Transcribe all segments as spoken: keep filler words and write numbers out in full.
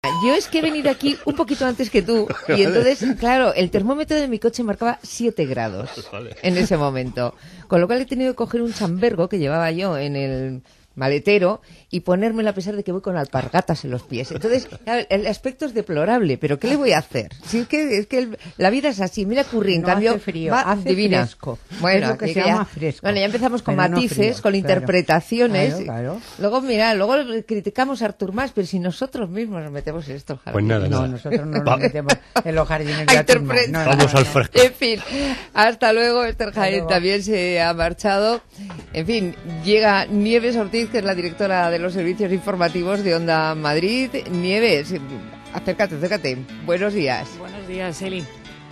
Yo es que he venido aquí un poquito antes que tú y entonces, claro, el termómetro de mi coche marcaba siete grados en ese momento, con lo cual he tenido que coger un chambergo que llevaba yo en el maletero y ponérmelo a pesar de que voy con alpargatas en los pies. Entonces, claro, el aspecto es deplorable, pero ¿qué le voy a hacer? Si es que, es que el, la vida es así. Mira Curry, en no cambio, hace frío, va hace divina. Fresco. Bueno, es lo que se ya, llama fresco. Bueno, ya empezamos con pero matices, no frío, con claro. interpretaciones. Claro, claro. Luego, mira, luego criticamos a Artur Mas, pero si nosotros mismos nos metemos en estos jardines. Pues nada, No, nada. nosotros no nos metemos en los jardines A de Artur Mas. interpretar. No, no, Vamos no, al no. fresco. En fin, hasta luego. Esther Jaén luego. también se ha marchado. En fin, llega Nieves Ortiz, que es la directora de los servicios informativos de Onda Madrid. Nieves, acércate, acércate. Buenos días. Buenos días, Eli.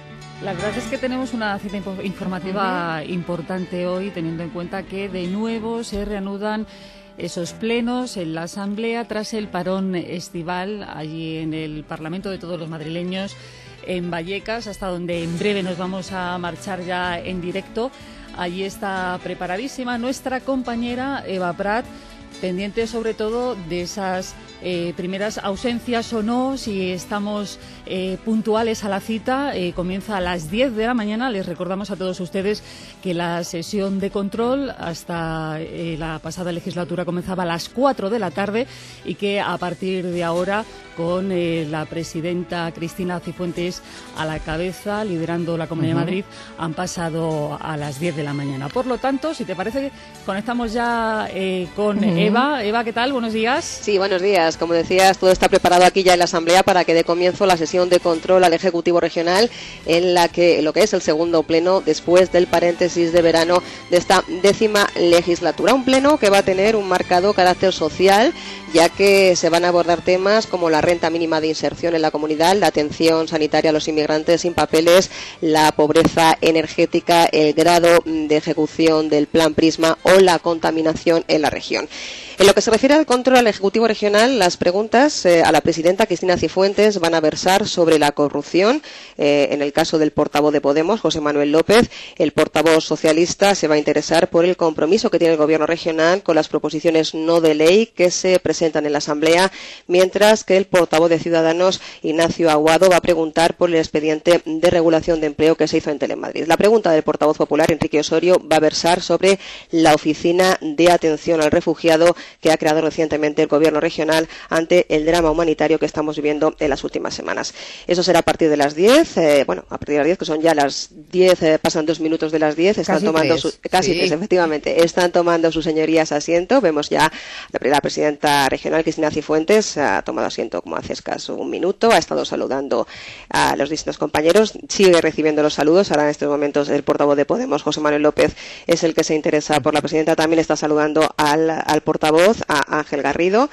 La verdad es que tenemos una cita info- informativa uh-huh. importante hoy, teniendo en cuenta que de nuevo se reanudan esos plenos en la Asamblea tras el parón estival allí en el Parlamento de todos los madrileños en Vallecas, hasta donde en breve nos vamos a marchar ya en directo. Allí está preparadísima nuestra compañera Eva Prat, pendiente sobre todo de esas eh, primeras ausencias o no, si estamos eh, puntuales a la cita. Eh, comienza a las diez de la mañana. Les recordamos a todos ustedes que la sesión de control hasta eh, la pasada legislatura comenzaba a las cuatro de la tarde y que a partir de ahora, con eh, la presidenta Cristina Cifuentes a la cabeza, liderando la Comunidad uh-huh. de Madrid, han pasado a las diez de la mañana. Por lo tanto, si te parece, conectamos ya eh, con uh-huh. Eva. Eva, ¿qué tal? Buenos días. Sí, buenos días. Como decías, todo está preparado aquí ya en la Asamblea para que dé comienzo la sesión de control al Ejecutivo Regional, en la que lo que es el segundo pleno después del paréntesis de verano de esta décima legislatura. Un pleno que va a tener un marcado carácter social, ya que se van a abordar temas como la renta mínima de inserción en la comunidad, la atención sanitaria a los inmigrantes sin papeles, la pobreza energética, el grado de ejecución del Plan Prisma o la contaminación en la región. En lo que se refiere al control al Ejecutivo Regional, las preguntas eh, a la presidenta Cristina Cifuentes van a versar sobre la corrupción. Eh, en el caso del portavoz de Podemos, José Manuel López, el portavoz socialista se va a interesar por el compromiso que tiene el Gobierno regional con las proposiciones no de ley que se presentan en la Asamblea, mientras que el portavoz de Ciudadanos, Ignacio Aguado, va a preguntar por el expediente de regulación de empleo que se hizo en Telemadrid. La pregunta del portavoz popular, Enrique Osorio, va a versar sobre la Oficina de Atención al Refugiado que ha creado recientemente el Gobierno regional ante el drama humanitario que estamos viviendo en las últimas semanas. Eso será a partir de las diez, eh, bueno, a partir de las diez, que son ya las diez, eh, pasan dos minutos de las diez, están casi tomando tres, su, casi sí. tres, efectivamente, están tomando sus señorías asiento. Vemos ya la, la presidenta regional, Cristina Cifuentes, ha tomado asiento como hace escaso un minuto, ha estado saludando a los distintos compañeros, sigue recibiendo los saludos. Ahora en estos momentos el portavoz de Podemos, José Manuel López, es el que se interesa por la presidenta, también está saludando al, al portavoz, a Ángel Garrido,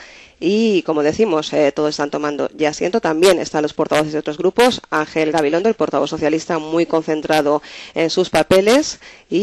y como decimos, eh, todos están tomando ya asiento. También están los portavoces de otros grupos. Ángel Gabilondo, el portavoz socialista, muy concentrado en sus papeles,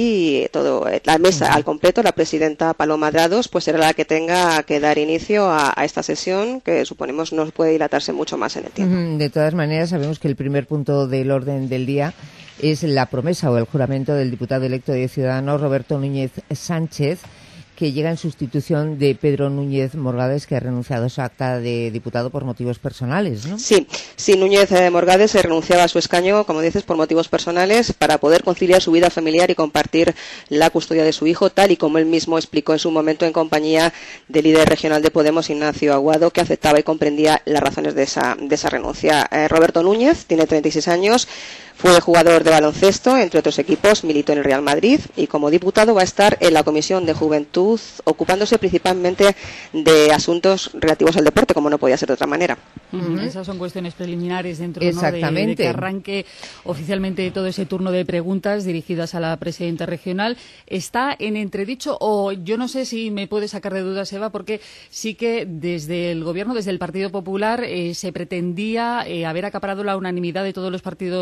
y todo eh, la mesa al completo, la presidenta Paloma Drados, pues será la que tenga que dar inicio a, a esta sesión, que suponemos no puede dilatarse mucho más en el tiempo. De todas maneras, sabemos que el primer punto del orden del día es la promesa o el juramento del diputado electo de Ciudadanos, Roberto Núñez Sánchez, que llega en sustitución de Pedro Núñez Morgades, que ha renunciado a su acta de diputado por motivos personales, ¿no? Sí, sí, Núñez eh, Morgades se renunciaba a su escaño, como dices, por motivos personales, para poder conciliar su vida familiar y compartir la custodia de su hijo, tal y como él mismo explicó en su momento en compañía del líder regional de Podemos, Ignacio Aguado, que aceptaba y comprendía las razones de esa, de esa renuncia. Eh, Roberto Núñez tiene treinta y seis años, fue jugador de baloncesto, entre otros equipos, militó en el Real Madrid y como diputado va a estar en la Comisión de Juventud, ocupándose principalmente de asuntos relativos al deporte, como no podía ser de otra manera. Uh-huh. Esas son cuestiones preliminares dentro, ¿no?, Exactamente. de, de que arranque oficialmente todo ese turno de preguntas dirigidas a la presidenta regional. Está en entredicho, o yo no sé si me puede sacar de dudas, Eva, porque sí que desde el Gobierno, desde el Partido Popular, eh, se pretendía eh, haber acaparado la unanimidad de todos los partidos políticos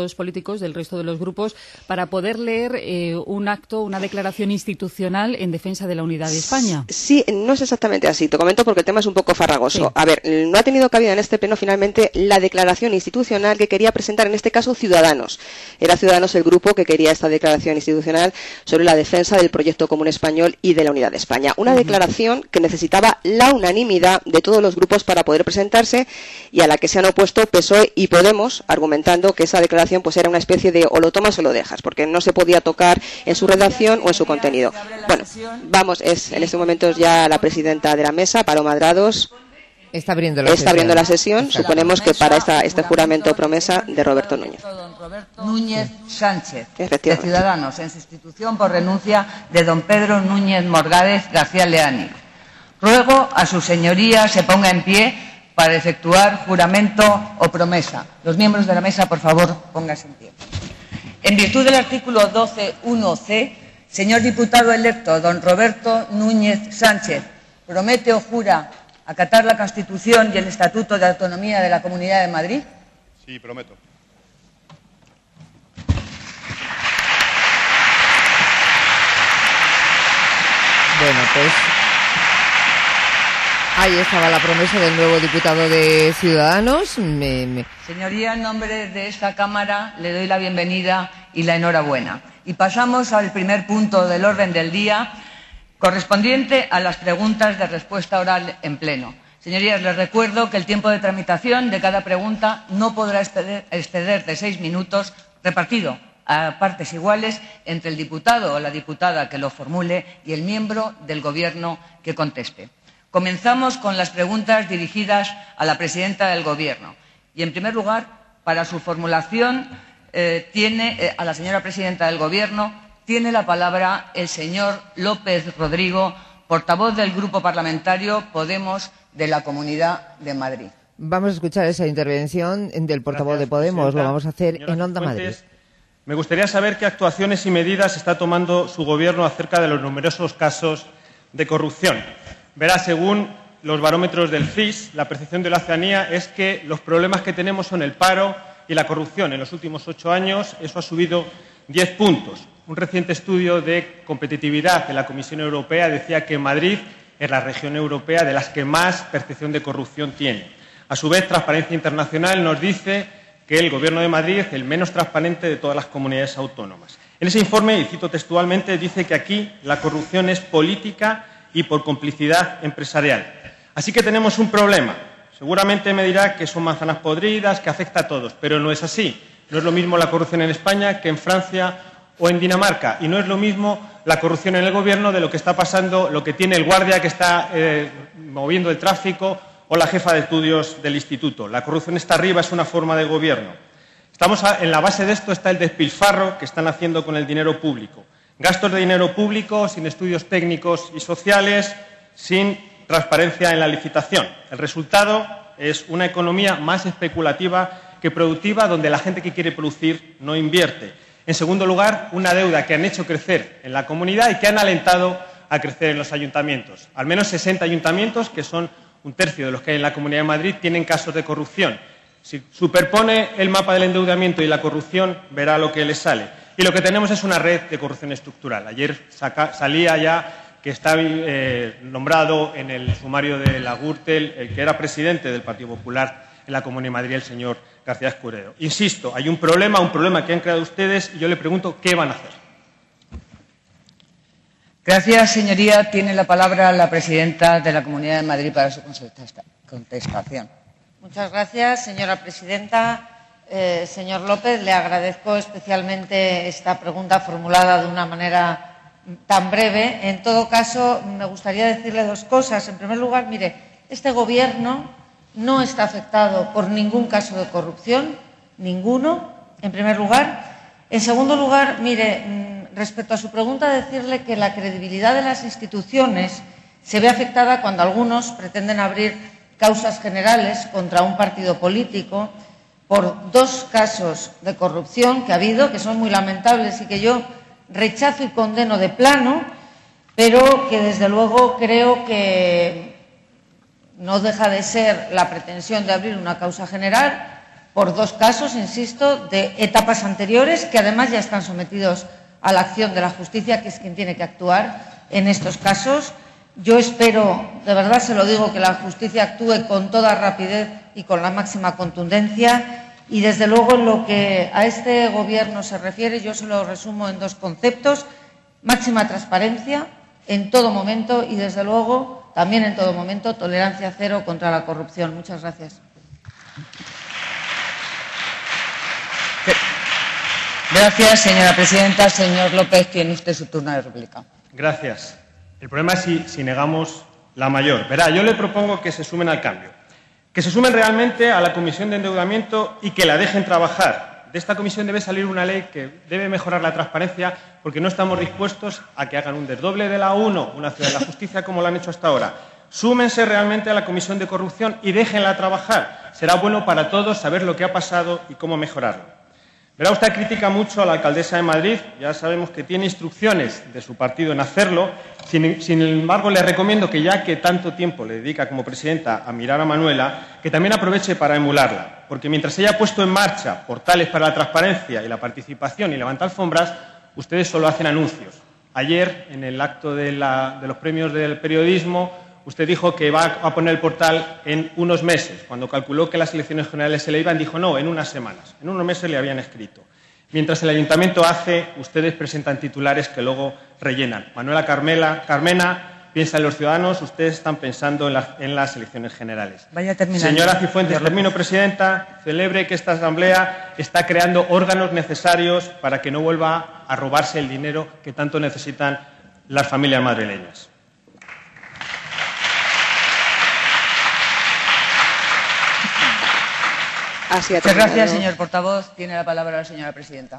católicos del resto de los grupos para poder leer eh, un acto, una declaración institucional en defensa de la unidad de España. Sí, no es exactamente así. Te comento porque el tema es un poco farragoso. Sí. A ver, no ha tenido cabida en este pleno finalmente la declaración institucional que quería presentar en este caso Ciudadanos. Era Ciudadanos el grupo que quería esta declaración institucional sobre la defensa del proyecto común español y de la unidad de España. Una uh-huh. declaración que necesitaba la unanimidad de todos los grupos para poder presentarse y a la que se han opuesto P S O E y Podemos, argumentando que esa declaración pues era una especie de o lo tomas o lo dejas, porque no se podía tocar en su redacción o en su contenido. Bueno, vamos, es en este momento es ya la presidenta de la mesa, Paloma Adrados. Está abriendo la está sesión. Abriendo la sesión. Suponemos que para esta, este juramento promesa de Roberto Núñez. Don Roberto Núñez Sánchez, de Ciudadanos, en sustitución por renuncia de don Pedro Núñez Morgádez García Leani. Ruego a su señoría se ponga en pie para efectuar juramento o promesa. Los miembros de la mesa, por favor, pónganse en pie. En virtud del artículo doce punto uno ce, señor diputado electo don Roberto Núñez Sánchez, ¿promete o jura acatar la Constitución y el Estatuto de Autonomía de la Comunidad de Madrid? Sí, prometo. Bueno, pues ahí estaba la promesa del nuevo diputado de Ciudadanos. Me, me... Señoría, en nombre de esta Cámara le doy la bienvenida y la enhorabuena. Y pasamos al primer punto del orden del día, correspondiente a las preguntas de respuesta oral en pleno. Señorías, les recuerdo que el tiempo de tramitación de cada pregunta no podrá exceder, exceder de seis minutos, repartido a partes iguales entre el diputado o la diputada que lo formule y el miembro del Gobierno que conteste. Comenzamos con las preguntas dirigidas a la presidenta del Gobierno. Y, en primer lugar, para su formulación, eh, tiene eh, a la señora presidenta del Gobierno, tiene la palabra el señor López Rodrigo, portavoz del Grupo Parlamentario Podemos de la Comunidad de Madrid. Vamos a escuchar esa intervención del portavoz Gracias, de Podemos. Presidenta. Lo vamos a hacer Señora en Onda Madrid. Me gustaría saber qué actuaciones y medidas está tomando su Gobierno acerca de los numerosos casos de corrupción. Verá, según los barómetros del C I S, la percepción de la ciudadanía es que los problemas que tenemos son el paro y la corrupción. En los últimos ocho años eso ha subido diez puntos. Un reciente estudio de competitividad de la Comisión Europea decía que Madrid es la región europea de las que más percepción de corrupción tiene. A su vez, Transparencia Internacional nos dice que el Gobierno de Madrid es el menos transparente de todas las comunidades autónomas. En ese informe, y cito textualmente, dice que aquí la corrupción es política y por complicidad empresarial. Así que tenemos un problema. Seguramente me dirá que son manzanas podridas, que afecta a todos, pero no es así. No es lo mismo la corrupción en España que en Francia o en Dinamarca, y no es lo mismo la corrupción en el Gobierno de lo que está pasando, lo que tiene el guardia que está eh, moviendo el tráfico o la jefa de estudios del instituto. La corrupción está arriba, es una forma de gobierno. Estamos a, en la base de esto está el despilfarro que están haciendo con el dinero público. Gastos de dinero público sin estudios técnicos y sociales, sin transparencia en la licitación. El resultado es una economía más especulativa que productiva, donde la gente que quiere producir no invierte. En segundo lugar, una deuda que han hecho crecer en la comunidad y que han alentado a crecer en los ayuntamientos. Al menos sesenta ayuntamientos, que son un tercio de los que hay en la Comunidad de Madrid, tienen casos de corrupción. Si superpone el mapa del endeudamiento y la corrupción, verá lo que le sale. Y lo que tenemos es una red de corrupción estructural. Ayer saca, salía ya que está eh, nombrado en el sumario de la Gürtel, el que era presidente del Partido Popular en la Comunidad de Madrid, el señor García Escudero. Insisto, hay un problema, un problema que han creado ustedes, y yo le pregunto qué van a hacer. Gracias, señoría. Tiene la palabra la presidenta de la Comunidad de Madrid para su contestación. Muchas gracias, señora presidenta. Eh, señor López, le agradezco especialmente esta pregunta formulada de una manera tan breve. En todo caso, me gustaría decirle dos cosas. En primer lugar, mire, este Gobierno no está afectado por ningún caso de corrupción, ninguno, en primer lugar. En segundo lugar, mire, respecto a su pregunta, decirle que la credibilidad de las instituciones se ve afectada cuando algunos pretenden abrir causas generales contra un partido político por dos casos de corrupción que ha habido, que son muy lamentables y que yo rechazo y condeno de plano, pero que desde luego creo que no deja de ser la pretensión de abrir una causa general por dos casos, insisto, de etapas anteriores, que además ya están sometidos a la acción de la justicia, que es quien tiene que actuar en estos casos. Yo espero, de verdad se lo digo, que la justicia actúe con toda rapidez y con la máxima contundencia. Y, desde luego, en lo que a este Gobierno se refiere, yo se lo resumo en dos conceptos: máxima transparencia en todo momento y, desde luego, también en todo momento, tolerancia cero contra la corrupción. Muchas gracias. Gracias, señora presidenta. Señor López, tiene usted su turno de réplica. Gracias. El problema es si, si negamos la mayor. Verá, yo le propongo que se sumen al cambio, que se sumen realmente a la Comisión de Endeudamiento y que la dejen trabajar. De esta comisión debe salir una ley que debe mejorar la transparencia, porque no estamos dispuestos a que hagan un desdoble de la uno, una ciudad de la justicia, como lo han hecho hasta ahora. Súmense realmente a la Comisión de Corrupción y déjenla trabajar. Será bueno para todos saber lo que ha pasado y cómo mejorarlo. Verá, usted critica mucho a la alcaldesa de Madrid, ya sabemos que tiene instrucciones de su partido en hacerlo. Sin, sin embargo, le recomiendo que, ya que tanto tiempo le dedica como presidenta a mirar a Manuela, que también aproveche para emularla, porque mientras ella ha puesto en marcha portales para la transparencia y la participación y levanta alfombras, ustedes solo hacen anuncios. Ayer, en el acto de, la, de los premios del periodismo, usted dijo que va a poner el portal en unos meses. Cuando calculó que las elecciones generales se le iban, dijo no, en unas semanas. En unos meses le habían escrito. Mientras el ayuntamiento hace, ustedes presentan titulares que luego rellenan. Manuela Carmela, Carmena piensa en los ciudadanos, ustedes están pensando en, la, en las elecciones generales. Vaya terminando. Señora Cifuentes, termino, presidenta. Celebre que esta Asamblea está creando órganos necesarios para que no vuelva a robarse el dinero que tanto necesitan las familias madrileñas. Muchas gracias, señor portavoz. Tiene la palabra la señora presidenta.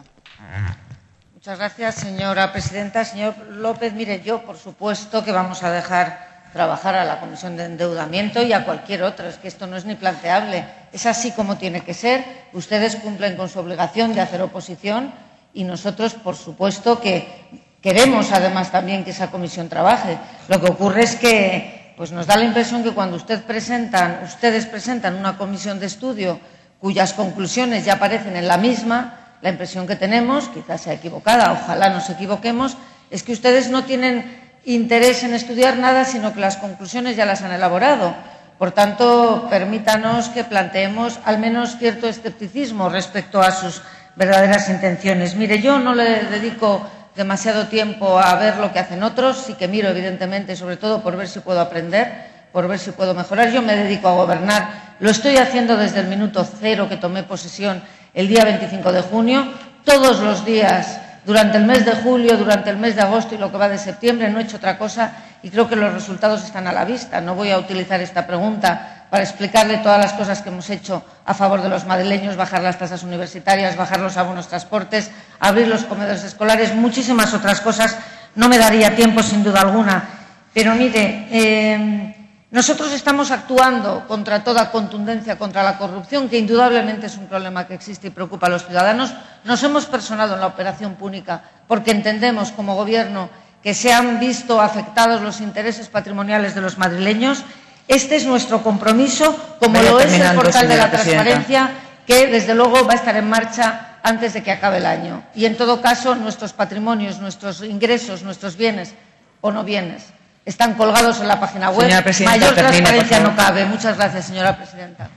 Muchas gracias, señora presidenta. Señor López, mire, yo, por supuesto, que vamos a dejar trabajar a la Comisión de Endeudamiento y a cualquier otra. Es que esto no es ni planteable. Es así como tiene que ser. Ustedes cumplen con su obligación de hacer oposición y nosotros, por supuesto, que queremos, además, también que esa comisión trabaje. Lo que ocurre es que pues, nos da la impresión que cuando usted presentan, ustedes presentan una comisión de estudio cuyas conclusiones ya aparecen en la misma, la impresión que tenemos, quizás sea equivocada, ojalá nos equivoquemos, es que ustedes no tienen interés en estudiar nada, sino que las conclusiones ya las han elaborado. Por tanto, permítanos que planteemos al menos cierto escepticismo respecto a sus verdaderas intenciones. Mire, yo no le dedico demasiado tiempo a ver lo que hacen otros, sí que miro, evidentemente, sobre todo por ver si puedo aprender, por ver si puedo mejorar. Yo me dedico a gobernar. Lo estoy haciendo desde el minuto cero que tomé posesión el día veinticinco de junio. Todos los días, durante el mes de julio, durante el mes de agosto y lo que va de septiembre, no he hecho otra cosa y creo que los resultados están a la vista. No voy a utilizar esta pregunta para explicarle todas las cosas que hemos hecho a favor de los madrileños: bajar las tasas universitarias, bajar los abonos transportes, abrir los comedores escolares, muchísimas otras cosas. No me daría tiempo, sin duda alguna. Pero mire, eh, nosotros estamos actuando contra toda contundencia contra la corrupción, que indudablemente es un problema que existe y preocupa a los ciudadanos. Nos hemos personado en la operación Púnica porque entendemos como Gobierno que se han visto afectados los intereses patrimoniales de los madrileños. Este es nuestro compromiso, como lo es el portal de la transparencia, que desde luego va a estar en marcha antes de que acabe el año. Y en todo caso, nuestros patrimonios, nuestros ingresos, nuestros bienes o no bienes están colgados en la página web. Mayor transparencia no cabe. Muchas gracias, señora presidenta.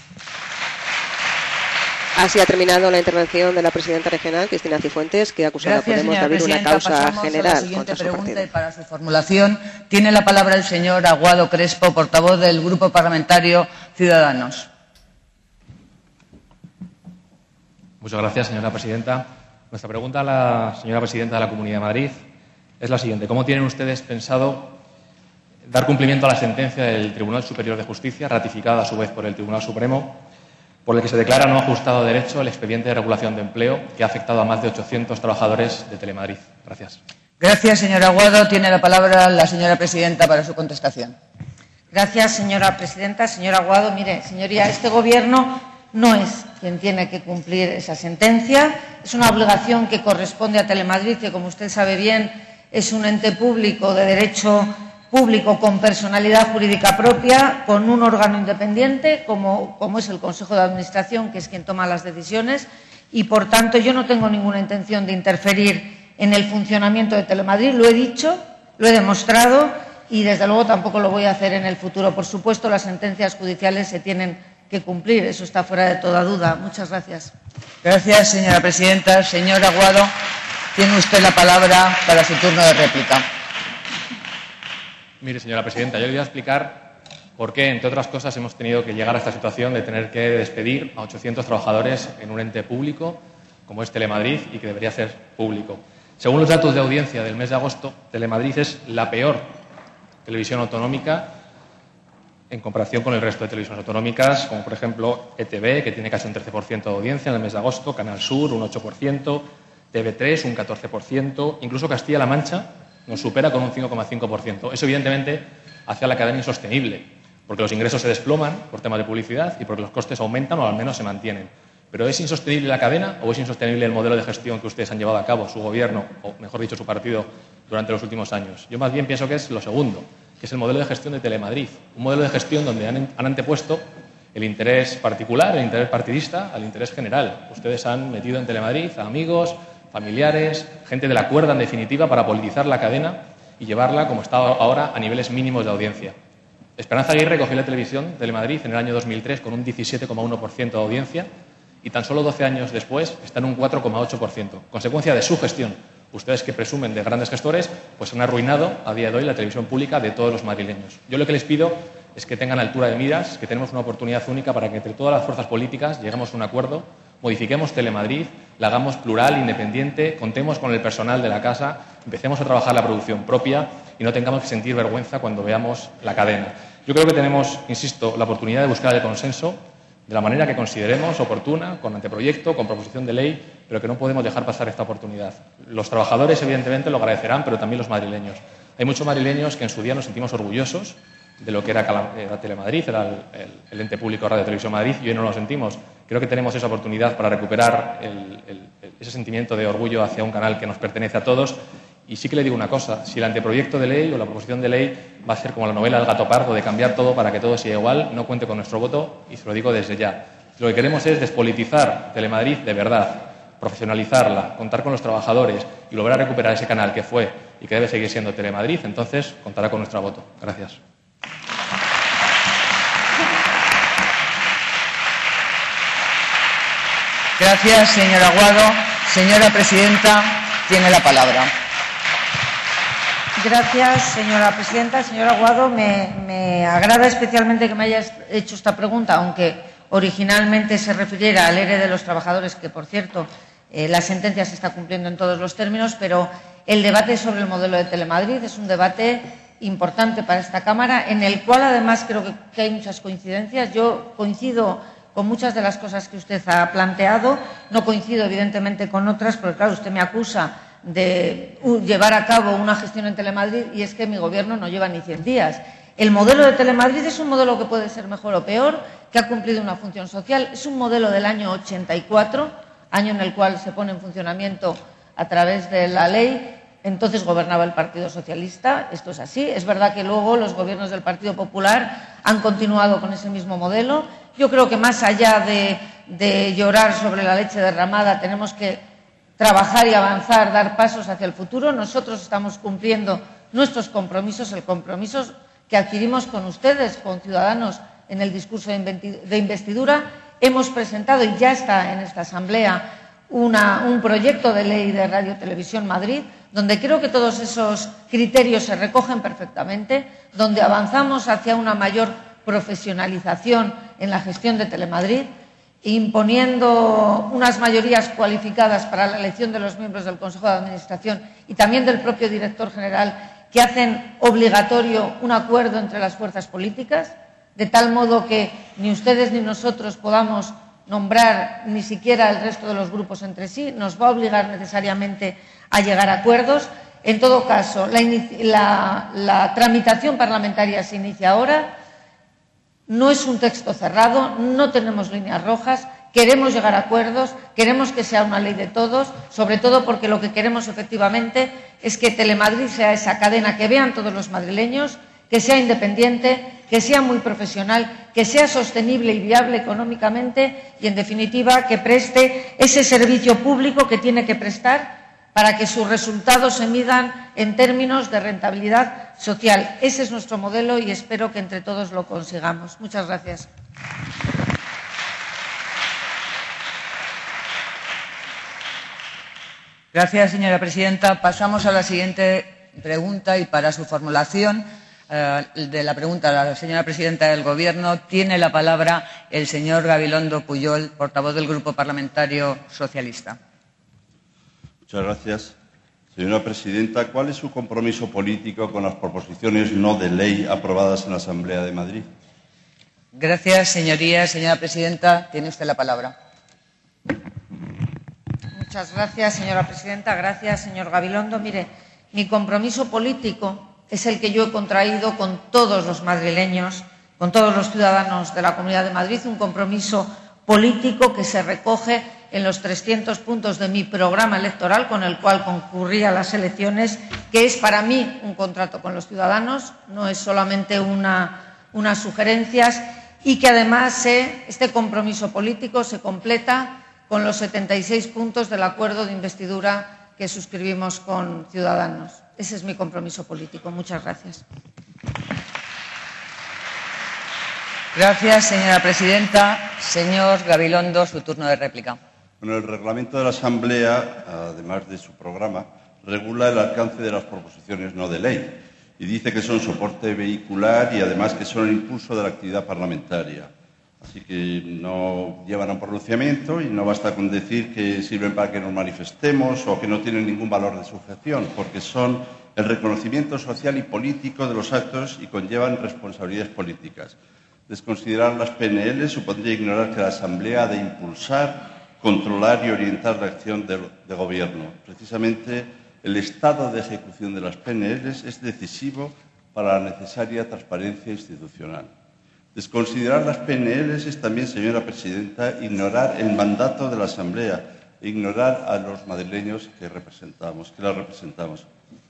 Así ha terminado la intervención de la presidenta regional, Cristina Cifuentes, que acusa a Podemos de abrir una causa general a la siguiente contra su pregunta partido. Y para su formulación tiene la palabra el señor Aguado Crespo, portavoz del Grupo Parlamentario Ciudadanos. Muchas gracias, señora presidenta. Nuestra pregunta a la señora presidenta de la Comunidad de Madrid es la siguiente. ¿Cómo tienen ustedes pensado dar cumplimiento a la sentencia del Tribunal Superior de Justicia, ratificada a su vez por el Tribunal Supremo, por el que se declara no ajustado a derecho el expediente de regulación de empleo que ha afectado a más de ochocientos trabajadores de Telemadrid? Gracias. Gracias, señor Aguado. Tiene la palabra la señora presidenta para su contestación. Gracias, señora presidenta. Señor Aguado, mire, señoría, este Gobierno no es quien tiene que cumplir esa sentencia. Es una obligación que corresponde a Telemadrid, que, como usted sabe bien, es un ente público de derecho público con personalidad jurídica propia, con un órgano independiente, como, como es el Consejo de Administración, que es quien toma las decisiones, y, por tanto, yo no tengo ninguna intención de interferir en el funcionamiento de Telemadrid. Lo he dicho, lo he demostrado y, desde luego, tampoco lo voy a hacer en el futuro. Por supuesto, las sentencias judiciales se tienen que cumplir. Eso está fuera de toda duda. Muchas gracias. Gracias, señora presidenta. Señor Aguado, tiene usted la palabra para su turno de réplica. Mire, señora presidenta, yo le voy a explicar por qué, entre otras cosas, hemos tenido que llegar a esta situación de tener que despedir a ochocientos trabajadores en un ente público como es Telemadrid y que debería ser público. Según los datos de audiencia del mes de agosto, Telemadrid es la peor televisión autonómica en comparación con el resto de televisiones autonómicas, como por ejemplo E T V, que tiene casi un trece por ciento de audiencia en el mes de agosto, Canal Sur un ocho por ciento, T V tres un catorce por ciento, incluso Castilla-La Mancha nos supera con un cinco coma cinco por ciento. Eso, evidentemente, hace a la cadena insostenible, porque los ingresos se desploman por temas de publicidad y porque los costes aumentan o al menos se mantienen. ¿Pero es insostenible la cadena o es insostenible el modelo de gestión que ustedes han llevado a cabo, su gobierno, o mejor dicho, su partido, durante los últimos años? Yo más bien pienso que es lo segundo, que es el modelo de gestión de Telemadrid. Un modelo de gestión donde han, han antepuesto el interés particular, el interés partidista, al interés general. Ustedes han metido en Telemadrid a amigos, familiares, gente de la cuerda, en definitiva, para politizar la cadena y llevarla, como está ahora, a niveles mínimos de audiencia. Esperanza Aguirre cogió la televisión Telemadrid en el año dos mil tres con un diecisiete coma uno por ciento de audiencia y tan solo doce años después está en un cuatro coma ocho por ciento. Consecuencia de su gestión. Ustedes, que presumen de grandes gestores, pues han arruinado a día de hoy la televisión pública de todos los madrileños. Yo lo que les pido es que tengan altura de miras, que tenemos una oportunidad única para que entre todas las fuerzas políticas lleguemos a un acuerdo, modifiquemos Telemadrid, la hagamos plural, independiente, contemos con el personal de la casa, empecemos a trabajar la producción propia y no tengamos que sentir vergüenza cuando veamos la cadena. Yo creo que tenemos, insisto, la oportunidad de buscar el consenso de la manera que consideremos oportuna, con anteproyecto, con proposición de ley, pero que no podemos dejar pasar esta oportunidad. Los trabajadores, evidentemente, lo agradecerán, pero también los madrileños. Hay muchos madrileños que en su día nos sentimos orgullosos de lo que era, era Telemadrid, era el, el, el ente público Radio Televisión Madrid, y hoy no lo sentimos. Creo que tenemos esa oportunidad para recuperar el, el, ese sentimiento de orgullo hacia un canal que nos pertenece a todos. Y sí que le digo una cosa, si el anteproyecto de ley o la proposición de ley va a ser como la novela El gato pardo, de cambiar todo para que todo sea igual, no cuente con nuestro voto y se lo digo desde ya. Lo que queremos es despolitizar Telemadrid de verdad, profesionalizarla, contar con los trabajadores y lograr recuperar ese canal que fue y que debe seguir siendo Telemadrid, entonces contará con nuestro voto. Gracias. Gracias, señor Aguado. Señora presidenta, tiene la palabra. Gracias, señora presidenta. Señor Aguado, me, me agrada especialmente que me hayas hecho esta pregunta, aunque originalmente se refiriera al E R E de los trabajadores, que, por cierto, eh, la sentencia se está cumpliendo en todos los términos, pero el debate sobre el modelo de Telemadrid es un debate importante para esta Cámara, en el cual, además, creo que, que hay muchas coincidencias. Yo coincido con muchas de las cosas que usted ha planteado. No coincido, evidentemente, con otras, porque, claro, usted me acusa de llevar a cabo una gestión en Telemadrid y es que mi Gobierno no lleva ni cien días. El modelo de Telemadrid es un modelo que puede ser mejor o peor, que ha cumplido una función social. Es un modelo del año ochenta y cuatro, año en el cual se pone en funcionamiento a través de la ley. Entonces gobernaba el Partido Socialista, esto es así. Es verdad que luego los gobiernos del Partido Popular han continuado con ese mismo modelo. Yo creo que más allá de, de llorar sobre la leche derramada, tenemos que trabajar y avanzar, dar pasos hacia el futuro. Nosotros estamos cumpliendo nuestros compromisos, el compromiso que adquirimos con ustedes, con Ciudadanos, en el discurso de investidura. Hemos presentado, y ya está en esta Asamblea, una, un proyecto de ley de Radio Televisión Madrid, donde creo que todos esos criterios se recogen perfectamente, donde avanzamos hacia una mayor profesionalización en la gestión de Telemadrid, imponiendo unas mayorías cualificadas para la elección de los miembros del Consejo de Administración y también del propio director general, que hacen obligatorio un acuerdo entre las fuerzas políticas, de tal modo que ni ustedes ni nosotros podamos nombrar ni siquiera el resto de los grupos entre sí. Nos va a obligar necesariamente a llegar a acuerdos. En todo caso, la, la, la tramitación parlamentaria se inicia ahora. No es un texto cerrado, no tenemos líneas rojas. queremos llegar a acuerdos, queremos que sea una ley de todos, sobre todo porque lo que queremos efectivamente es que Telemadrid sea esa cadena que vean todos los madrileños, que sea independiente, que sea muy profesional, que sea sostenible y viable económicamente y, en definitiva, que preste ese servicio público que tiene que prestar para que sus resultados se midan en términos de rentabilidad social. Ese es nuestro modelo y espero que entre todos lo consigamos. Muchas gracias. Gracias, señora presidenta. Pasamos a la siguiente pregunta y para su formulación eh, de la pregunta a la señora presidenta del Gobierno tiene la palabra el señor Gabilondo Pujol, portavoz del Grupo Parlamentario Socialista. Muchas gracias. Señora presidenta, ¿cuál es su compromiso político con las proposiciones no de ley aprobadas en la Asamblea de Madrid? Gracias, señoría. Señora presidenta, tiene usted la palabra. Muchas gracias, señora presidenta. Gracias, señor Gabilondo. Mire, mi compromiso político es el que yo he contraído con todos los madrileños, con todos los ciudadanos de la Comunidad de Madrid, un compromiso político que se recoge en los trescientos puntos de mi programa electoral con el cual concurrí a las elecciones, que es para mí un contrato con los ciudadanos, no es solamente una, unas sugerencias, y que además eh, este compromiso político se completa con los setenta y seis puntos del acuerdo de investidura que suscribimos con Ciudadanos. Ese es mi compromiso político. Muchas gracias. Gracias, señora presidenta. Señor Gabilondo, su turno de réplica. Bueno, el reglamento de la Asamblea, además de su programa, regula el alcance de las proposiciones no de ley y dice que son soporte vehicular y además que son el impulso de la actividad parlamentaria. Así que no llevan a un pronunciamiento y no basta con decir que sirven para que nos manifestemos o que no tienen ningún valor de sujeción, porque son el reconocimiento social y político de los actos y conllevan responsabilidades políticas. Desconsiderar las P N L supondría ignorar que la Asamblea ha de impulsar, controlar y orientar la acción de, de Gobierno. Precisamente el estado de ejecución de las P N L es decisivo para la necesaria transparencia institucional. Desconsiderar las P N L es también, señora presidenta, ignorar el mandato de la Asamblea e ignorar a los madrileños que representamos, que la representamos.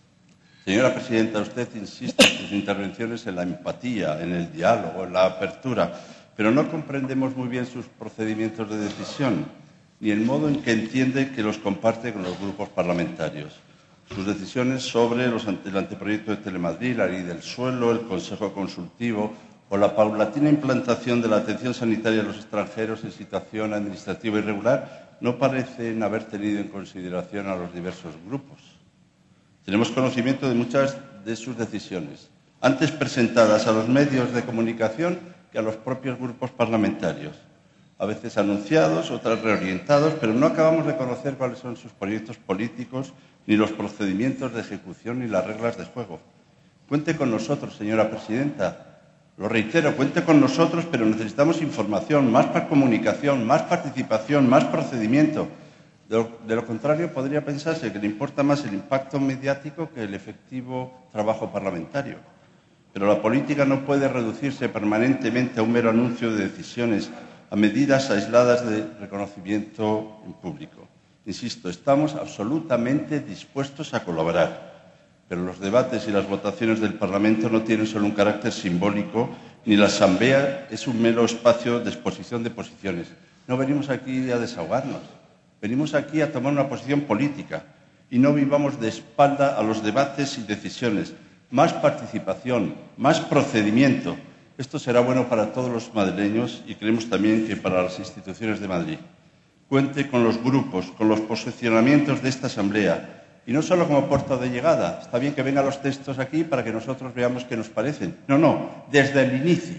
Señora presidenta, usted insiste en sus intervenciones en la empatía, en el diálogo, en la apertura, pero no comprendemos muy bien sus procedimientos de decisión ni el modo en que entiende que los comparte con los grupos parlamentarios. Sus decisiones sobre los ante, el anteproyecto de Telemadrid, la ley del suelo, el Consejo Consultivo o la paulatina implantación de la atención sanitaria a los extranjeros en situación administrativa irregular no parecen haber tenido en consideración a los diversos grupos. Tenemos conocimiento de muchas de sus decisiones, antes presentadas a los medios de comunicación que a los propios grupos parlamentarios, a veces anunciados, otras reorientados, pero no acabamos de conocer cuáles son sus proyectos políticos, ni los procedimientos de ejecución, ni las reglas de juego. Cuente con nosotros, señora presidenta. Lo reitero, cuente con nosotros, pero necesitamos información, más comunicación, más participación, más procedimiento. De lo, de lo contrario, podría pensarse que le importa más el impacto mediático que el efectivo trabajo parlamentario. Pero la política no puede reducirse permanentemente a un mero anuncio de decisiones, a medidas aisladas de reconocimiento en público. Insisto, estamos absolutamente dispuestos a colaborar, pero los debates y las votaciones del Parlamento no tienen solo un carácter simbólico, ni la Asamblea es un mero espacio de exposición de posiciones. No venimos aquí a desahogarnos, venimos aquí a tomar una posición política y no vivamos de espalda a los debates y decisiones. Más participación, más procedimiento. Esto será bueno para todos los madrileños y creemos también que para las instituciones de Madrid. Cuente con los grupos, con los posicionamientos de esta Asamblea. Y no solo como puerta de llegada. Está bien que vengan los textos aquí para que nosotros veamos qué nos parecen. No, no, desde el inicio.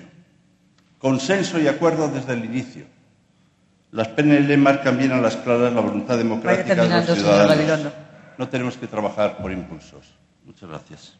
Consenso y acuerdo desde el inicio. Las P N L marcan bien a las claras la voluntad democrática de los ciudadanos. No tenemos que trabajar por impulsos. Muchas gracias.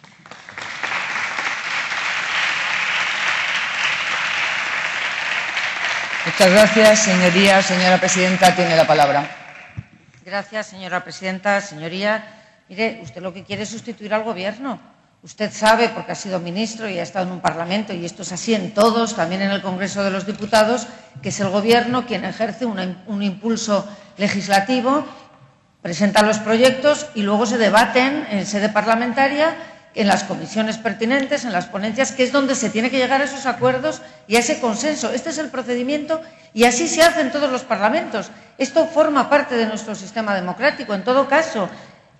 Muchas gracias, señoría. Señora presidenta, tiene la palabra. Gracias, señora presidenta. Señoría, mire, usted lo que quiere es sustituir al Gobierno. Usted sabe, porque ha sido ministro y ha estado en un Parlamento, y esto es así en todos, también en el Congreso de los Diputados, que es el Gobierno quien ejerce una, un impulso legislativo, presenta los proyectos y luego se debaten en sede parlamentaria, en las comisiones pertinentes, en las ponencias, que es donde se tiene que llegar a esos acuerdos y a ese consenso. Este es el procedimiento y así se hace en todos los parlamentos. Esto forma parte de nuestro sistema democrático. En todo caso,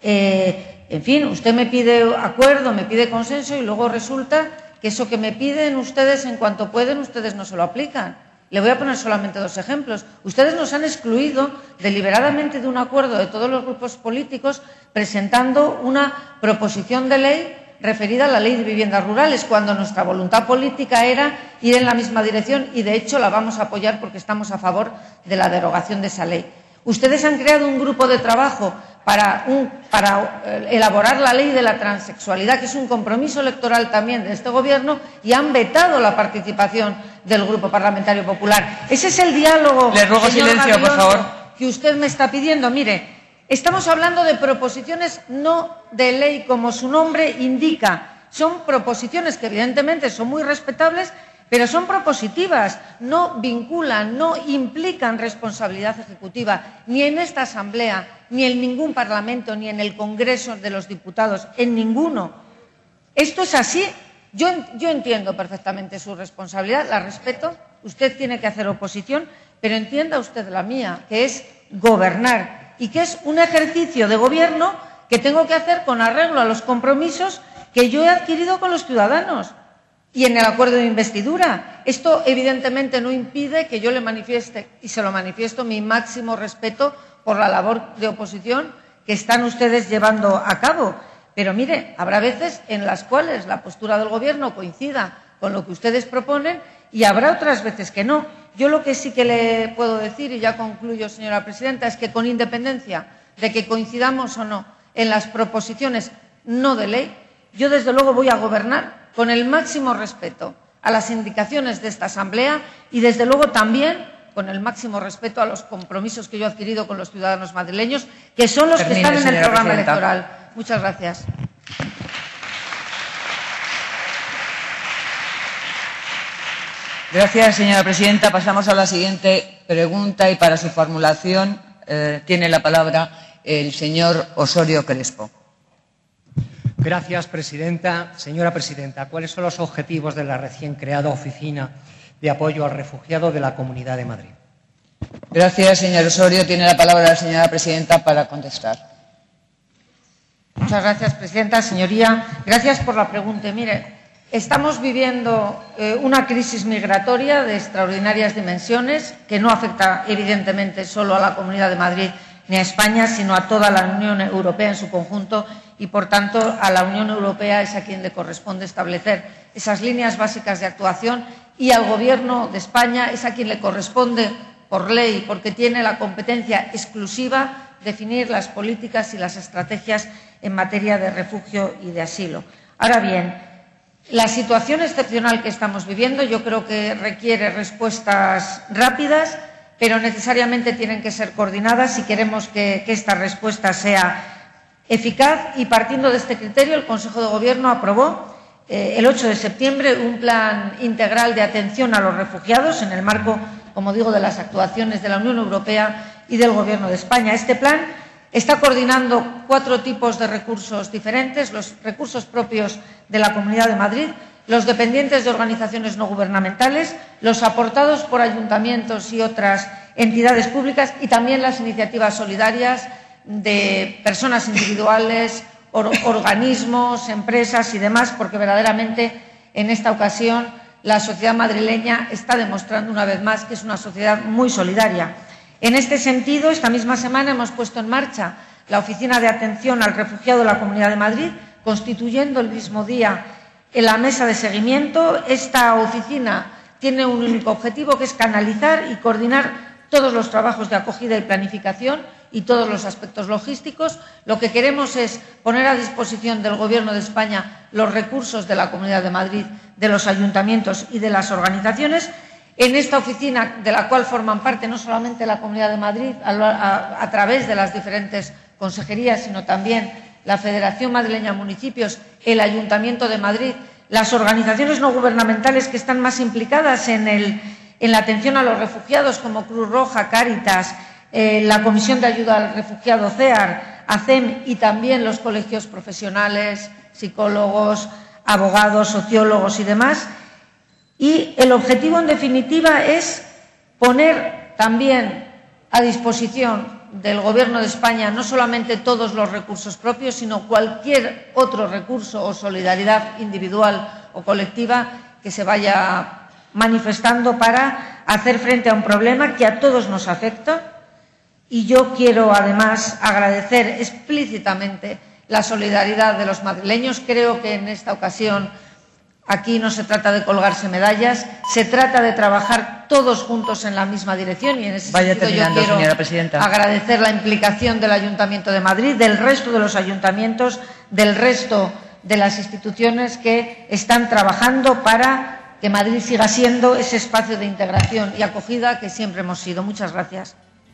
eh, en fin, usted me pide acuerdo, me pide consenso y luego resulta que eso que me piden ustedes en cuanto pueden, ustedes no se lo aplican. Le voy a poner solamente dos ejemplos. Ustedes nos han excluido deliberadamente de un acuerdo de todos los grupos políticos presentando una proposición de ley referida a la Ley de Viviendas Rurales, cuando nuestra voluntad política era ir en la misma dirección y, de hecho, la vamos a apoyar porque estamos a favor de la derogación de esa ley. Ustedes han creado un grupo de trabajo para, un, para elaborar la ley de la transexualidad, que es un compromiso electoral también de este Gobierno, y han vetado la participación del Grupo Parlamentario Popular. Ese es el diálogo, Le ruego señor silencio, Gabilondo, por favor. que usted me está pidiendo. Mire, estamos hablando de proposiciones no de ley, como su nombre indica. Son proposiciones que evidentemente son muy respetables, pero son propositivas, no vinculan, no implican responsabilidad ejecutiva, ni en esta Asamblea, ni en ningún Parlamento, ni en el Congreso de los Diputados, en ninguno. Esto es así. Yo, yo entiendo perfectamente su responsabilidad, la respeto. Usted tiene que hacer oposición, pero entienda usted la mía, que es gobernar y que es un ejercicio de gobierno que tengo que hacer con arreglo a los compromisos que yo he adquirido con los ciudadanos y en el acuerdo de investidura. Esto evidentemente no impide que yo le manifieste, y se lo manifiesto, mi máximo respeto por la labor de oposición que están ustedes llevando a cabo. Pero mire, habrá veces en las cuales la postura del Gobierno coincida con lo que ustedes proponen y habrá otras veces que no. Yo lo que sí que le puedo decir, y ya concluyo, señora presidenta, es que con independencia de que coincidamos o no en las proposiciones no de ley, yo desde luego voy a gobernar con el máximo respeto a las indicaciones de esta Asamblea y desde luego también con el máximo respeto a los compromisos que yo he adquirido con los ciudadanos madrileños, que son los Termine, que están en el programa presidenta. electoral. Muchas gracias. Gracias, señora presidenta. Pasamos a la siguiente pregunta y para su formulación eh, tiene la palabra el señor Osorio Crespo. Gracias, presidenta. Señora presidenta, ¿cuáles son los objetivos de la recién creada Oficina de Apoyo al Refugiado de la Comunidad de Madrid? Gracias, señor Osorio. Tiene la palabra la señora presidenta para contestar. Muchas gracias, presidenta. Señoría, gracias por la pregunta. Mire, estamos viviendo eh, una crisis migratoria de extraordinarias dimensiones que no afecta, evidentemente, solo a la Comunidad de Madrid ni a España, sino a toda la Unión Europea en su conjunto y, por tanto, a la Unión Europea es a quien le corresponde establecer esas líneas básicas de actuación y al Gobierno de España es a quien le corresponde, por ley, porque tiene la competencia exclusiva, definir las políticas y las estrategias en materia de refugio y de asilo. Ahora bien, la situación excepcional que estamos viviendo yo creo que requiere respuestas rápidas, pero necesariamente tienen que ser coordinadas si queremos que, que esta respuesta sea eficaz y, partiendo de este criterio, el Consejo de Gobierno aprobó eh, el ocho de septiembre un plan integral de atención a los refugiados en el marco, como digo, de las actuaciones de la Unión Europea y del Gobierno de España. Este plan está coordinando cuatro tipos de recursos diferentes: los recursos propios de la Comunidad de Madrid, los dependientes de organizaciones no gubernamentales, los aportados por ayuntamientos y otras entidades públicas y también las iniciativas solidarias de personas individuales, or, organismos, empresas y demás, porque verdaderamente en esta ocasión la sociedad madrileña está demostrando una vez más que es una sociedad muy solidaria. En este sentido, esta misma semana hemos puesto en marcha la Oficina de Atención al Refugiado de la Comunidad de Madrid, constituyendo el mismo día en la mesa de seguimiento. Esta oficina tiene un único objetivo, que es canalizar y coordinar todos los trabajos de acogida y planificación y todos los aspectos logísticos. Lo que queremos es poner a disposición del Gobierno de España los recursos de la Comunidad de Madrid, de los ayuntamientos y de las organizaciones. En esta oficina, de la cual forman parte no solamente la Comunidad de Madrid a, a, a través de las diferentes consejerías, sino también la Federación Madrileña de Municipios, el Ayuntamiento de Madrid, las organizaciones no gubernamentales que están más implicadas en, el, en la atención a los refugiados, como Cruz Roja, Cáritas, eh, la Comisión de Ayuda al Refugiado CEAR, ACEM, y también los colegios profesionales, psicólogos, abogados, sociólogos y demás. Y el objetivo, en definitiva, es poner también a disposición del Gobierno de España no solamente todos los recursos propios, sino cualquier otro recurso o solidaridad individual o colectiva que se vaya manifestando para hacer frente a un problema que a todos nos afecta. Y yo quiero, además, agradecer explícitamente la solidaridad de los madrileños. Creo que en esta ocasión aquí no se trata de colgarse medallas, se trata de trabajar todos juntos en la misma dirección, y en ese Vaya sentido yo quiero señora presidenta. agradecer la implicación del Ayuntamiento de Madrid, del resto de los ayuntamientos, del resto de las instituciones que están trabajando para que Madrid siga siendo ese espacio de integración y acogida que siempre hemos sido. Muchas gracias.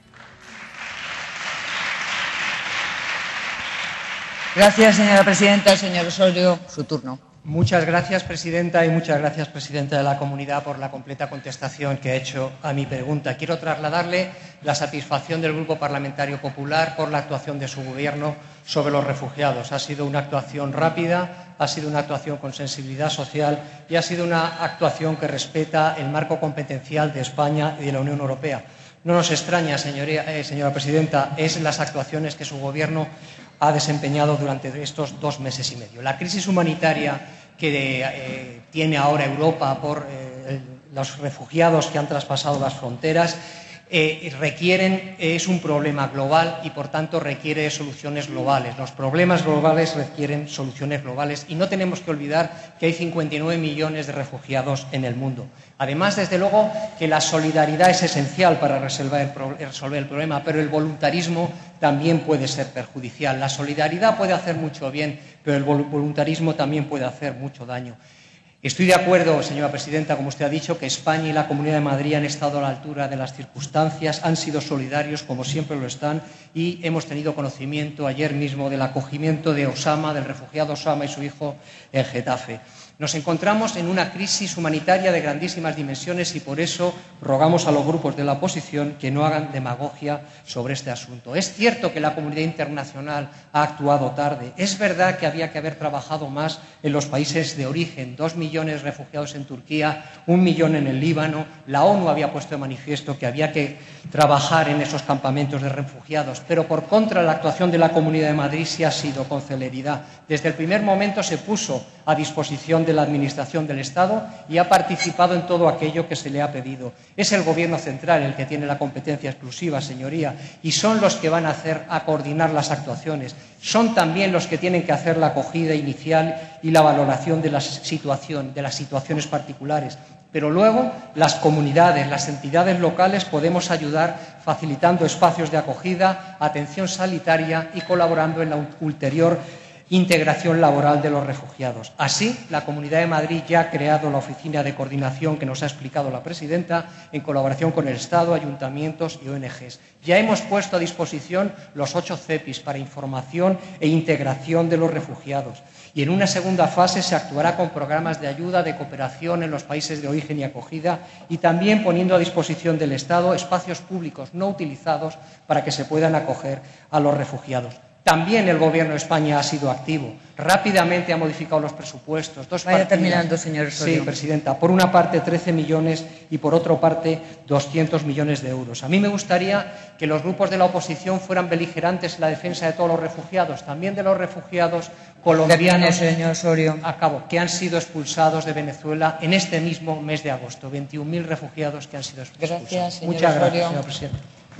Gracias, señora presidenta. Señor Osorio, su turno. Muchas gracias, presidenta, y muchas gracias, presidenta de la Comunidad, por la completa contestación que ha hecho a mi pregunta. Quiero trasladarle la satisfacción del Grupo Parlamentario Popular por la actuación de su Gobierno sobre los refugiados. Ha sido una actuación rápida, ha sido una actuación con sensibilidad social y ha sido una actuación que respeta el marco competencial de España y de la Unión Europea. No nos extraña, señoría, eh, señora presidenta, es las actuaciones que su Gobierno ha desempeñado durante estos dos meses y medio. La crisis humanitaria que eh, tiene ahora Europa por eh, los refugiados que han traspasado las fronteras eh, requieren, es un problema global y, por tanto, requiere soluciones globales. Los problemas globales requieren soluciones globales y no tenemos que olvidar que hay cincuenta y nueve millones de refugiados en el mundo. Además, desde luego, que la solidaridad es esencial para resolver el, pro resolver el problema, pero el voluntarismo también puede ser perjudicial. La solidaridad puede hacer mucho bien, pero el voluntarismo también puede hacer mucho daño. Estoy de acuerdo, señora presidenta, como usted ha dicho, que España y la Comunidad de Madrid han estado a la altura de las circunstancias, han sido solidarios, como siempre lo están, y hemos tenido conocimiento ayer mismo del acogimiento de Osama, del refugiado Osama y su hijo en Getafe. Nos encontramos en una crisis humanitaria de grandísimas dimensiones y por eso rogamos a los grupos de la oposición que no hagan demagogia sobre este asunto. Es cierto que la comunidad internacional ha actuado tarde. Es verdad que había que haber trabajado más en los países de origen. Dos millones de refugiados en Turquía, un millón en el Líbano. La ONU había puesto de manifiesto que había que trabajar en esos campamentos de refugiados. Pero por contra, la actuación de la Comunidad de Madrid sí ha sido con celeridad. Desde el primer momento se puso a disposición de la Administración del Estado y ha participado en todo aquello que se le ha pedido. Es el Gobierno central el que tiene la competencia exclusiva, señoría, y son los que van a hacer a coordinar las actuaciones. Son también los que tienen que hacer la acogida inicial y la valoración de la situación, de las situaciones particulares. Pero luego las comunidades, las entidades locales podemos ayudar facilitando espacios de acogida, atención sanitaria y colaborando en la ulterior integración laboral de los refugiados. Así, la Comunidad de Madrid ya ha creado la oficina de coordinación que nos ha explicado la presidenta en colaboración con el Estado, ayuntamientos y O N Ges. Ya hemos puesto a disposición los ocho C E P Is para información e integración de los refugiados. Y en una segunda fase se actuará con programas de ayuda, de cooperación en los países de origen y acogida y también poniendo a disposición del Estado espacios públicos no utilizados para que se puedan acoger a los refugiados. También el Gobierno de España ha sido activo. Rápidamente ha modificado los presupuestos. Dos Vaya partidas. terminando, señor Osorio. Sí, presidenta. Por una parte, trece millones y por otra parte, doscientos millones de euros. A mí me gustaría que los grupos de la oposición fueran beligerantes en la defensa de todos los refugiados, también de los refugiados colombianos, Termine, señor Osorio. a cabo, que han sido expulsados de Venezuela en este mismo mes de agosto. veintiún mil refugiados que han sido expulsados. Gracias, señor Muchas Osorio. gracias, señora presidenta.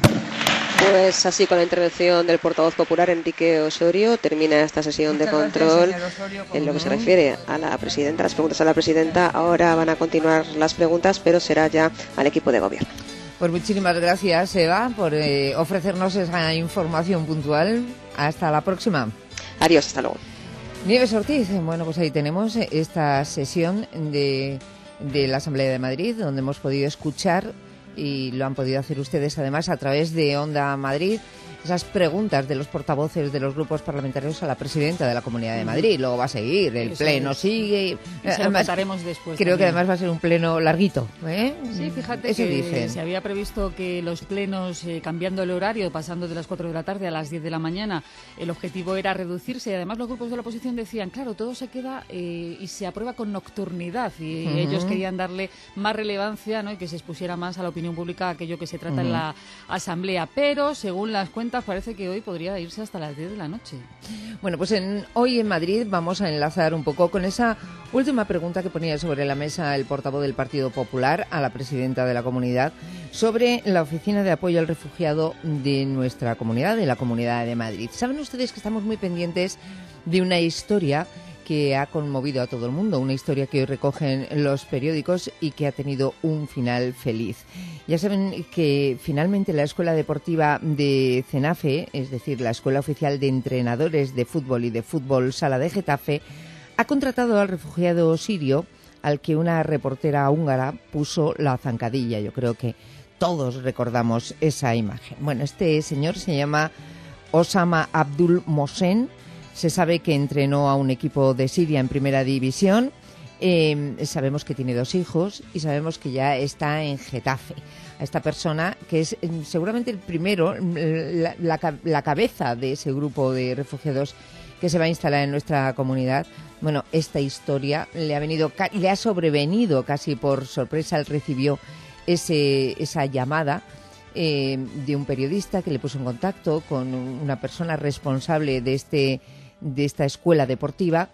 Pues así, con la intervención del portavoz popular Enrique Osorio, termina esta sesión de control. Gracias, Osorio, en lo que se refiere a la presidenta, las preguntas a la presidenta. Ahora van a continuar las preguntas, pero será ya al equipo de gobierno. Pues muchísimas gracias, Eva, por eh, ofrecernos esa información puntual. Hasta la próxima. Adiós, hasta luego. Nieves Ortiz, bueno, pues ahí tenemos esta sesión de, de la Asamblea de Madrid, donde hemos podido escuchar, y lo han podido hacer ustedes además a través de Onda Madrid, esas preguntas de los portavoces de los grupos parlamentarios a la presidenta de la Comunidad de Madrid. Luego va a seguir, el Eso pleno es. sigue. Y se lo contaremos después. Creo también. que además va a ser un pleno larguito. ¿eh? Sí, fíjate Eso que dicen. se había previsto que los plenos, eh, cambiando el horario, pasando de las cuatro de la tarde a las diez de la mañana, el objetivo era reducirse. Y además los grupos de la oposición decían, claro, todo se queda eh, y se aprueba con nocturnidad. Y Uh-huh. ellos querían darle más relevancia, ¿no? Y que se expusiera más a la opinión pública aquello que se trata Uh-huh. en la Asamblea. Pero, según las cuentas, parece que hoy podría irse hasta las diez de la noche. Bueno, pues en, hoy en Madrid vamos a enlazar un poco con esa última pregunta que ponía sobre la mesa el portavoz del Partido Popular a la presidenta de la comunidad sobre la oficina de apoyo al refugiado de nuestra comunidad, de la Comunidad de Madrid. Saben ustedes que estamos muy pendientes de una historia que ha conmovido a todo el mundo, una historia que hoy recogen los periódicos y que ha tenido un final feliz. Ya saben que finalmente la Escuela Deportiva de CENAFE, es decir, la Escuela Oficial de Entrenadores de Fútbol y de Fútbol Sala de Getafe, ha contratado al refugiado sirio al que una reportera húngara puso la zancadilla. Yo creo que todos recordamos esa imagen. Bueno, este señor se llama Osama Abdul Mohsen. Se sabe que entrenó a un equipo de Siria en primera división. Eh, sabemos que tiene dos hijos y sabemos que ya está en Getafe. A esta persona, que es eh, seguramente el primero, la, la, la cabeza de ese grupo de refugiados que se va a instalar en nuestra comunidad. Bueno, esta historia le ha venido, le ha sobrevenido casi por sorpresa. Él recibió ese, esa llamada eh, de un periodista que le puso en contacto con una persona responsable de este de esta escuela deportiva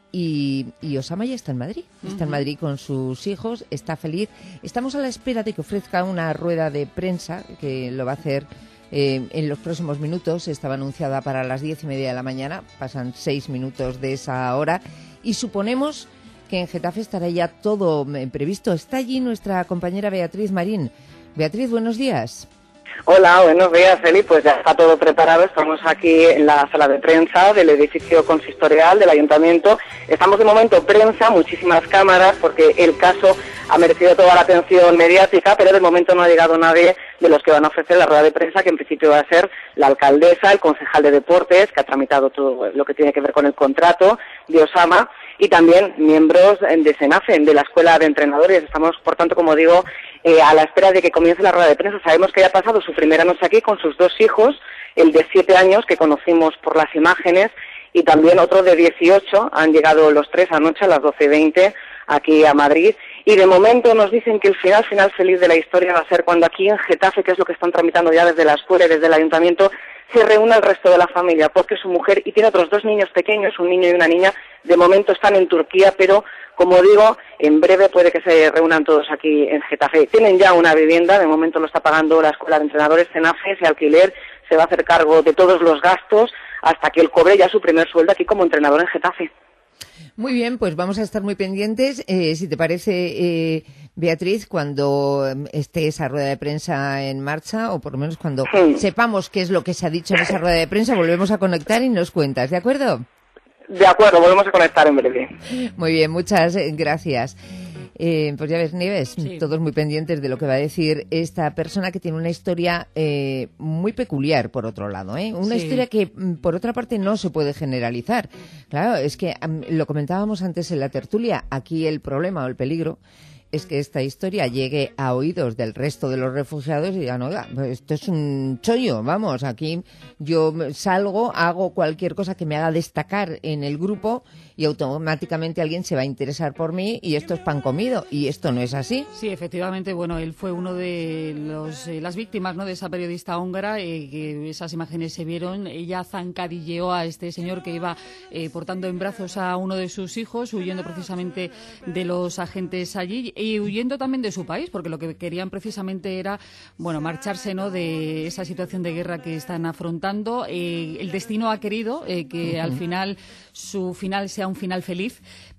y, y Osama ya está en Madrid, está en Madrid con sus hijos, está feliz. Estamos a la espera de que ofrezca una rueda de prensa, que lo va a hacer eh, en los próximos minutos. Estaba anunciada para las diez y media de la mañana, pasan seis minutos de esa hora y suponemos que en Getafe estará ya todo previsto. Está allí nuestra compañera Beatriz Marín. Beatriz, buenos días. Hola, buenos días, Eli. Pues ya está todo preparado. Estamos aquí en la sala de prensa del edificio consistorial del Ayuntamiento. Estamos de momento prensa, muchísimas cámaras, porque el caso ha merecido toda la atención mediática, pero de momento no ha llegado nadie de los que van a ofrecer la rueda de prensa, que en principio va a ser la alcaldesa, el concejal de deportes, que ha tramitado todo lo que tiene que ver con el contrato de Osama, y también miembros de SENAFE, de la Escuela de Entrenadores. Estamos, por tanto, como digo, eh, a la espera de que comience la rueda de prensa. Sabemos que ya ha pasado su primera noche aquí con sus dos hijos, el de siete años, que conocimos por las imágenes, y también otro de dieciocho. Han llegado los tres anoche a las doce y veinte aquí a Madrid. Y de momento nos dicen que el final, final feliz de la historia va a ser cuando aquí en Getafe, que es lo que están tramitando ya desde la escuela y desde el ayuntamiento, se reúna el resto de la familia, porque su mujer, y tiene otros dos niños pequeños, un niño y una niña, de momento están en Turquía, pero, como digo, en breve puede que se reúnan todos aquí en Getafe. Tienen ya una vivienda, de momento lo está pagando la Escuela de Entrenadores CENAFE, ese alquiler se va a hacer cargo de todos los gastos hasta que él cobre ya su primer sueldo aquí como entrenador en Getafe. Muy bien, pues vamos a estar muy pendientes. Eh, si te parece, eh, Beatriz, cuando esté esa rueda de prensa en marcha, o por lo menos cuando sí. sepamos qué es lo que se ha dicho en esa rueda de prensa, volvemos a conectar y nos cuentas, ¿de acuerdo? De acuerdo, volvemos a conectar en breve. Muy bien, muchas gracias. Eh, pues ya ves, Nieves, sí. todos muy pendientes de lo que va a decir esta persona que tiene una historia eh, muy peculiar, por otro lado, ¿eh? Una sí. historia que, por otra parte, no se puede generalizar. Claro, es que um, lo comentábamos antes en la tertulia, aquí el problema o el peligro es que esta historia llegue a oídos del resto de los refugiados y digan, oiga, esto es un chollo, vamos, aquí yo salgo, hago cualquier cosa que me haga destacar en el grupo y automáticamente alguien se va a interesar por mí y esto es pan comido, y esto no es así. Sí, efectivamente, bueno, él fue uno de los, eh, las víctimas, ¿no?, de esa periodista húngara, eh, que esas imágenes se vieron. Ella zancadilleó a este señor que iba eh, portando en brazos a uno de sus hijos, huyendo precisamente de los agentes allí y huyendo también de su país, porque lo que querían precisamente era, bueno, marcharse, ¿no?, de esa situación de guerra que están afrontando. Eh, el destino ha querido eh, que uh-huh. al final su final sea un final feliz,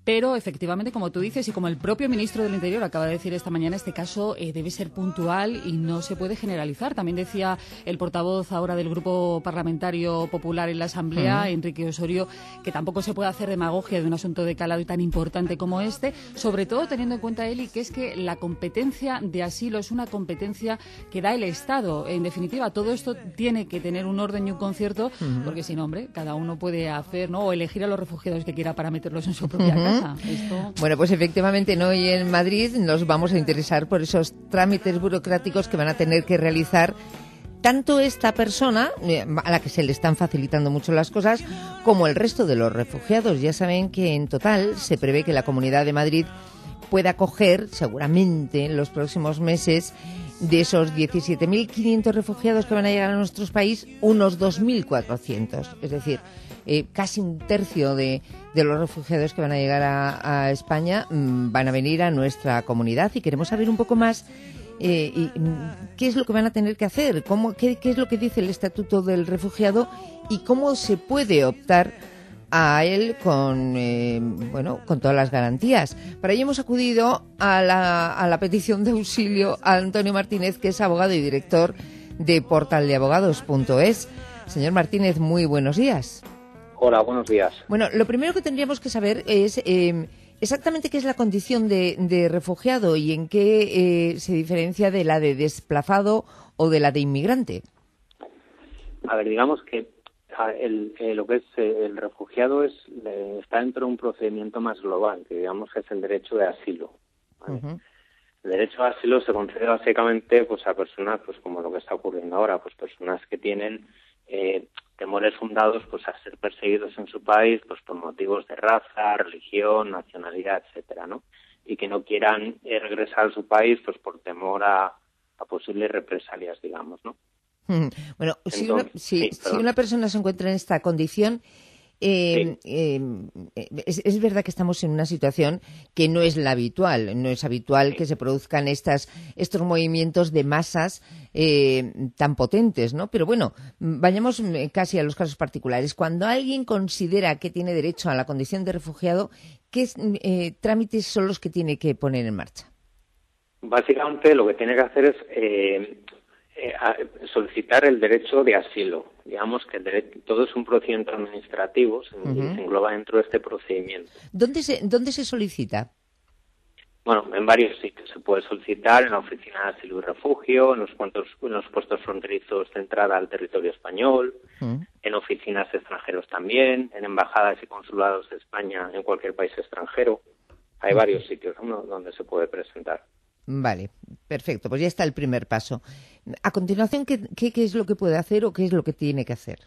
Pero, efectivamente, como tú dices, y como el propio ministro del Interior acaba de decir esta mañana, este caso eh, debe ser puntual y no se puede generalizar. También decía el portavoz ahora del Grupo Parlamentario Popular en la Asamblea, uh-huh. Enrique Osorio, que tampoco se puede hacer demagogia de un asunto de calado y tan importante como este, sobre todo teniendo en cuenta, Eli, que es que la competencia de asilo es una competencia que da el Estado. En definitiva, todo esto tiene que tener un orden y un concierto, uh-huh. porque si no, hombre, cada uno puede hacer, ¿no?, o elegir a los refugiados que quiera para meterlos en su propia uh-huh. casa. Esto... Bueno, pues efectivamente, ¿no? Y en Madrid nos vamos a interesar por esos trámites burocráticos que van a tener que realizar tanto esta persona, a la que se le están facilitando mucho las cosas, como el resto de los refugiados. Ya saben que en total se prevé que la Comunidad de Madrid pueda acoger, seguramente en los próximos meses, de esos diecisiete mil quinientos refugiados que van a llegar a nuestro país, unos dos mil cuatrocientos. Es decir, eh, casi un tercio de, de los refugiados que van a llegar a, a España mmm, van a venir a nuestra comunidad, y queremos saber un poco más Eh, y, ¿qué es lo que van a tener que hacer? ¿Cómo, qué, ¿Qué es lo que dice el Estatuto del Refugiado? ¿Y cómo se puede optar a él con, eh, bueno, con todas las garantías? Para ello hemos acudido a la, a la petición de auxilio a Antonio Martínez, que es abogado y director de portal de abogados punto es. Señor Martínez, muy buenos días. Hola, buenos días. Bueno, lo primero que tendríamos que saber es... Eh, exactamente qué es la condición de, de refugiado y en qué eh, se diferencia de la de desplazado o de la de inmigrante. A ver, digamos que el, eh, lo que es eh, el refugiado es eh, está dentro de un procedimiento más global, que digamos que es el derecho de asilo. ¿Vale? Uh-huh. El derecho de asilo se concede básicamente pues a personas, pues como lo que está ocurriendo ahora, pues personas que tienen eh, temores fundados pues a ser perseguidos en su país pues por motivos de raza, religión, nacionalidad, etcétera, ¿no? Y que no quieran eh, regresar a su país pues por temor a, a posibles represalias, digamos, ¿no? Bueno, Entonces, si, una, si, sí, si una persona se encuentra en esta condición, eh, sí. eh, es, es verdad que estamos en una situación que no es la habitual, no es habitual sí. que se produzcan estas estos movimientos de masas eh, tan potentes, ¿no? Pero bueno, vayamos casi a los casos particulares. Cuando alguien considera que tiene derecho a la condición de refugiado, ¿qué eh, trámites son los que tiene que poner en marcha? Básicamente lo que tiene que hacer es eh, eh, solicitar el derecho de asilo. Digamos que el derecho, todo es un procedimiento administrativo, se, uh-huh. se engloba dentro de este procedimiento. ¿Dónde se, dónde se solicita? Bueno, en varios sitios. Se puede solicitar en la Oficina de Asilo y Refugio, en los, puestos, en los puestos fronterizos de entrada al territorio español, uh-huh. en oficinas extranjeros también, en embajadas y consulados de España en cualquier país extranjero. Hay uh-huh. varios sitios, ¿no?, donde se puede presentar. Vale, perfecto. Pues ya está el primer paso. A continuación, ¿qué, qué, qué es lo que puede hacer o qué es lo que tiene que hacer?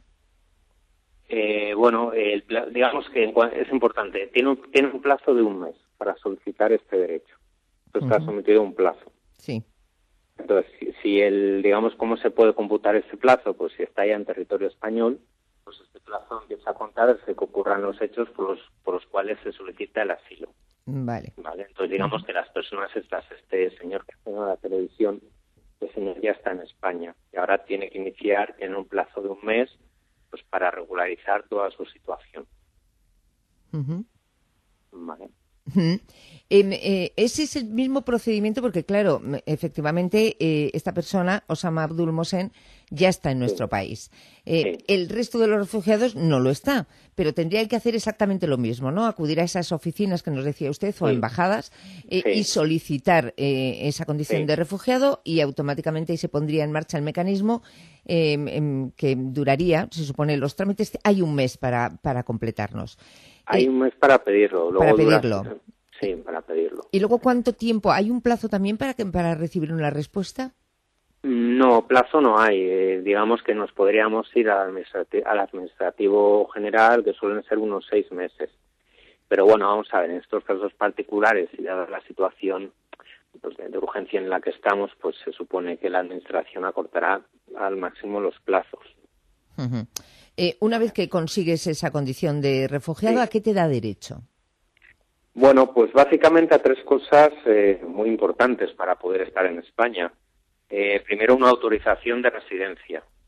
Eh, bueno, el, digamos que es importante. Tiene un, tiene un plazo de un mes para solicitar este derecho. Esto está uh-huh. sometido a un plazo. Sí. Entonces, si, si el, digamos, ¿cómo se puede computar este plazo? Pues si está ya en territorio español, pues este plazo empieza a contar desde que ocurran los hechos por los, por los cuales se solicita el asilo. Vale. Vale. Entonces, digamos uh-huh. que las personas estas, este señor que está en la televisión, el señor ya está en España y ahora tiene que iniciar en un plazo de un mes pues para regularizar toda su situación. Uh-huh. Vale. Uh-huh. Eh, eh, ese es el mismo procedimiento porque, claro, efectivamente, eh, esta persona, Osama Abdul Mohsen, ya está en nuestro sí. país. Eh, sí. El resto de los refugiados no lo está, pero tendrían que hacer exactamente lo mismo, ¿no? Acudir a esas oficinas que nos decía usted o sí. embajadas eh, sí. y solicitar eh, esa condición sí. de refugiado y automáticamente ahí se pondría en marcha el mecanismo eh, eh, que duraría, se supone, los trámites. Hay un mes para, para completarnos. Hay eh, un mes para pedirlo. Luego para pedirlo. Dura... Sí, para pedirlo. ¿Y luego cuánto tiempo? ¿Hay un plazo también para que, para recibir una respuesta? No, plazo no hay. Eh, digamos que nos podríamos ir al administrativo, al administrativo general, que suelen ser unos seis meses. Pero bueno, vamos a ver, en estos casos particulares y dada la situación pues, de, de urgencia en la que estamos, pues se supone que la administración acortará al máximo los plazos. Uh-huh. Eh, una vez que consigues esa condición de refugiado, sí. ¿a qué te da derecho? Bueno, pues básicamente a tres cosas eh, muy importantes para poder estar en España. Eh, primero, una autorización de residencia.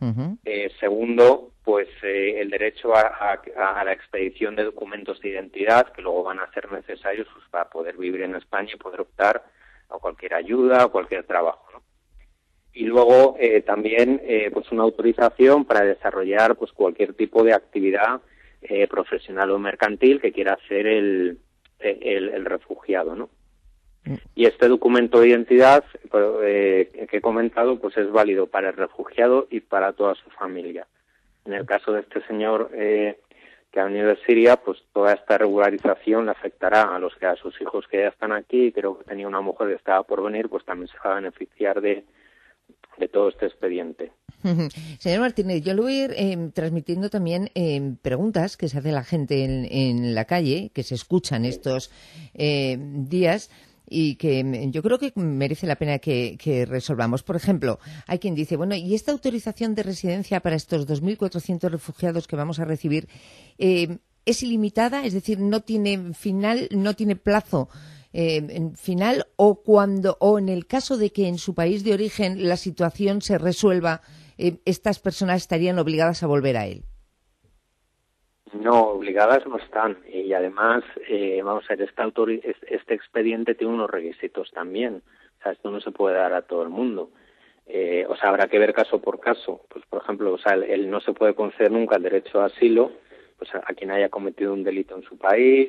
Uh-huh. Eh, segundo, pues eh, el derecho a, a, a la expedición de documentos de identidad que luego van a ser necesarios pues, para poder vivir en España y poder optar a cualquier ayuda o cualquier trabajo, ¿no? Y luego eh, también eh, pues una autorización para desarrollar pues cualquier tipo de actividad eh, profesional o mercantil que quiera hacer el, el, el refugiado, ¿no? Y este documento de identidad eh, que he comentado pues es válido para el refugiado y para toda su familia. En el caso de este señor eh, que ha venido de Siria, pues toda esta regularización le afectará a los que a sus hijos que ya están aquí, y creo que tenía una mujer que estaba por venir, pues también se va a beneficiar de, de todo este expediente. Señor Martínez, yo le voy a ir eh, transmitiendo también eh, preguntas que se hace la gente en, en la calle, que se escuchan estos eh, días, y que yo creo que merece la pena que, que resolvamos. Por ejemplo, hay quien dice, bueno, ¿y esta autorización de residencia para estos dos mil cuatrocientos refugiados que vamos a recibir eh, es ilimitada? Es decir, ¿no tiene final, no tiene plazo eh, final? O cuando, o en el caso de que en su país de origen la situación se resuelva, eh, ¿estas personas estarían obligadas a volver a él? No, obligadas no están. Y además, eh, vamos a ver, este, autori- este expediente tiene unos requisitos también. O sea, esto no se puede dar a todo el mundo. Eh, o sea, habrá que ver caso por caso. Pues, por ejemplo, o sea, el, el no se puede conceder nunca el derecho a asilo pues a, a quien haya cometido un delito en su país,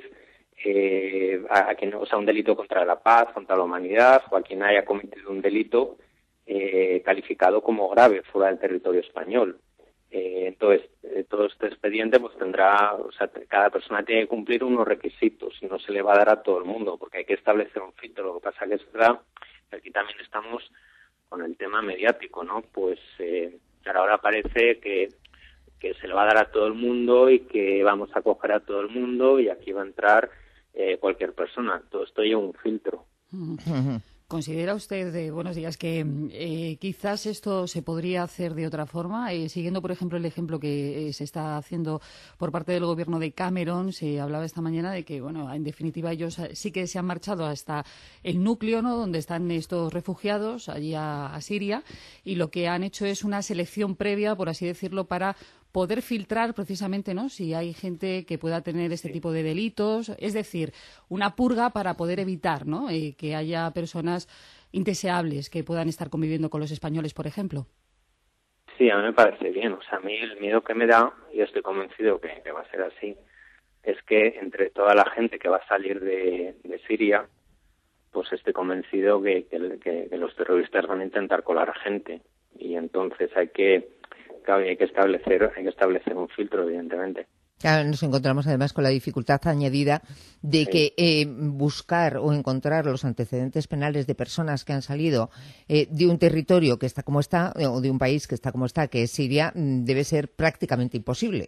eh, a, a quien, o sea, un delito contra la paz, contra la humanidad, o a quien haya cometido un delito eh, calificado como grave fuera del territorio español. Eh, entonces, eh, todo este expediente pues tendrá, o sea, cada persona tiene que cumplir unos requisitos y no se le va a dar a todo el mundo porque hay que establecer un filtro. Lo que pasa que es verdad que aquí también estamos con el tema mediático, ¿no? Pues eh, ahora parece que, que se le va a dar a todo el mundo y que vamos a coger a todo el mundo y aquí va a entrar eh, cualquier persona. Todo esto lleva un filtro. Uh-huh. ¿Considera usted, eh, buenos días, que eh, quizás esto se podría hacer de otra forma? Eh, siguiendo, por ejemplo, el ejemplo que eh, se está haciendo por parte del gobierno de Cameron, se hablaba esta mañana de que, bueno, en definitiva ellos sí que se han marchado hasta el núcleo, ¿no?, donde están estos refugiados, allí a, a Siria, y lo que han hecho es una selección previa, por así decirlo, para poder filtrar precisamente, ¿no?, si hay gente que pueda tener este tipo de delitos, es decir, una purga para poder evitar, ¿no?, eh, que haya personas indeseables que puedan estar conviviendo con los españoles, por ejemplo. Sí, a mí me parece bien. O sea, a mí el miedo que me da, y estoy convencido que, que va a ser así, es que entre toda la gente que va a salir de, de Siria, pues estoy convencido que, que, que, que los terroristas van a intentar colar a gente. Y entonces hay que... Claro, hay que establecer, hay que establecer un filtro, evidentemente. Claro, nos encontramos además con la dificultad añadida de sí. que eh, buscar o encontrar los antecedentes penales de personas que han salido eh, de un territorio que está como está, o de un país que está como está, que es Siria, debe ser prácticamente imposible.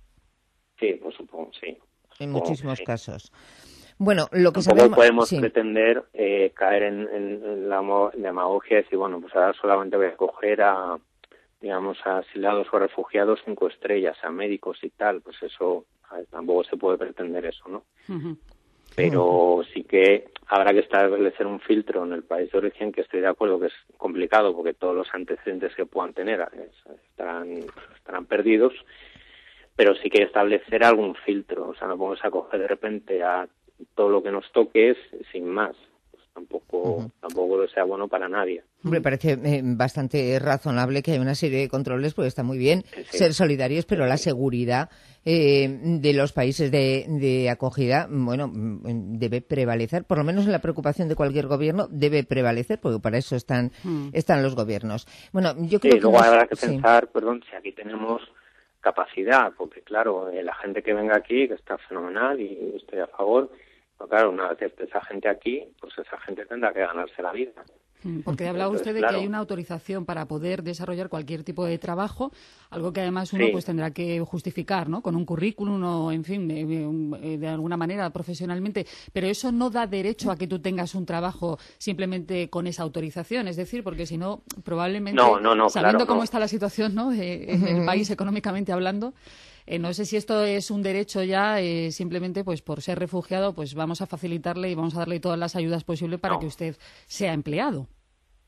Sí, pues supongo, sí. En supongo muchísimos sí. casos. Bueno, lo que Tampoco sabemos... podemos sí. pretender eh, caer en, en, en la demagogia y decir, bueno, pues ahora solamente voy a coger a... digamos, a asilados o refugiados cinco estrellas, a médicos y tal, pues eso, a ver, tampoco se puede pretender eso, ¿no? Uh-huh. Pero sí que habrá que establecer un filtro en el país de origen, que estoy de acuerdo que es complicado porque todos los antecedentes que puedan tener estarán, estarán perdidos, pero sí que establecer algún filtro, o sea, no podemos acoger de repente a todo lo que nos toque sin más. Tampoco, uh-huh. tampoco sea bueno para nadie. Me parece eh, bastante razonable que haya una serie de controles, porque está muy bien sí, sí. ser solidarios, pero sí. la seguridad eh, de los países de, de acogida, bueno, debe prevalecer, por lo menos en la preocupación de cualquier gobierno, debe prevalecer, porque para eso están, uh-huh. están los gobiernos. Bueno, yo creo sí, que luego nos... habrá que sí. pensar, perdón, si aquí tenemos capacidad, porque claro, eh, la gente que venga aquí, que está fenomenal y estoy a favor. Pero claro, una vez esté esa gente aquí, pues esa gente tendrá que ganarse la vida. Porque hablaba Entonces, usted de claro. que hay una autorización para poder desarrollar cualquier tipo de trabajo, algo que además uno sí. pues tendrá que justificar, ¿no?, con un currículum o, en fin, de, de alguna manera profesionalmente. Pero eso no da derecho a que tú tengas un trabajo simplemente con esa autorización. Es decir, porque si no, probablemente, no, no, no, sabiendo claro, cómo no. está la situación, ¿no?, eh, en el país económicamente hablando, Eh, no sé si esto es un derecho ya, eh, simplemente pues por ser refugiado, pues vamos a facilitarle y vamos a darle todas las ayudas posibles para no. que usted sea empleado.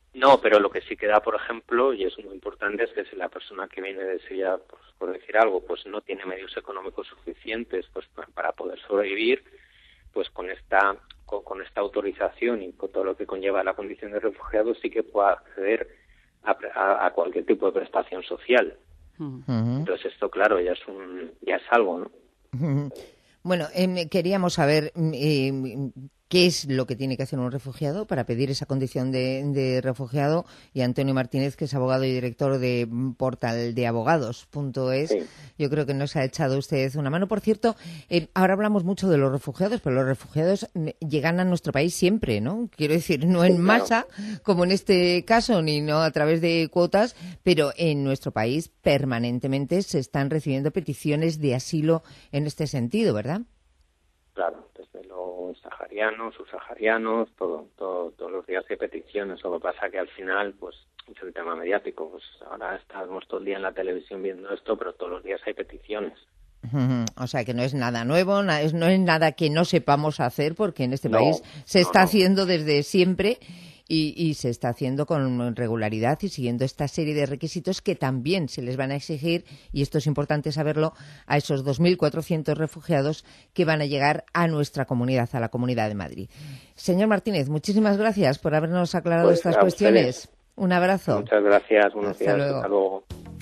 No, pero lo que sí queda, por ejemplo, y es muy importante, es que si la persona que viene de Sevilla, pues, por decir algo, pues no tiene medios económicos suficientes pues para poder sobrevivir, pues con esta con, con esta autorización y con todo lo que conlleva la condición de refugiado sí que puede acceder a, a, a cualquier tipo de prestación social. Uh-huh. Entonces esto, claro, ya es un ya es algo, ¿no? Uh-huh. Bueno, eh, queríamos saber eh, qué es lo que tiene que hacer un refugiado para pedir esa condición de, de refugiado, y Antonio Martínez, que es abogado y director de portal de abogados punto es, sí. Yo creo que nos ha echado usted una mano. Por cierto, eh, ahora hablamos mucho de los refugiados, pero los refugiados llegan a nuestro país siempre, ¿no? Quiero decir, no en masa, como en este caso, ni no a través de cuotas, pero en nuestro país permanentemente se están recibiendo peticiones de asilo en este sentido, ¿verdad? Claro, desde los saharianos, subsaharianos, todo, todo, todos los días hay peticiones. Lo que pasa que al final, pues, es el tema mediático. Pues ahora estamos todo el día en la televisión viendo esto, pero todos los días hay peticiones. Uh-huh. O sea, que no es nada nuevo, no es, no es nada que no sepamos hacer, porque en este no, país se no, está no. haciendo desde siempre. Y, y se está haciendo con regularidad y siguiendo esta serie de requisitos que también se les van a exigir, y esto es importante saberlo, a esos dos mil cuatrocientos refugiados que van a llegar a nuestra comunidad, a la Comunidad de Madrid. Señor Martínez, muchísimas gracias por habernos aclarado pues estas cuestiones. Ustedes. Un abrazo. Muchas gracias. Buenos Hasta días. luego. Hasta luego.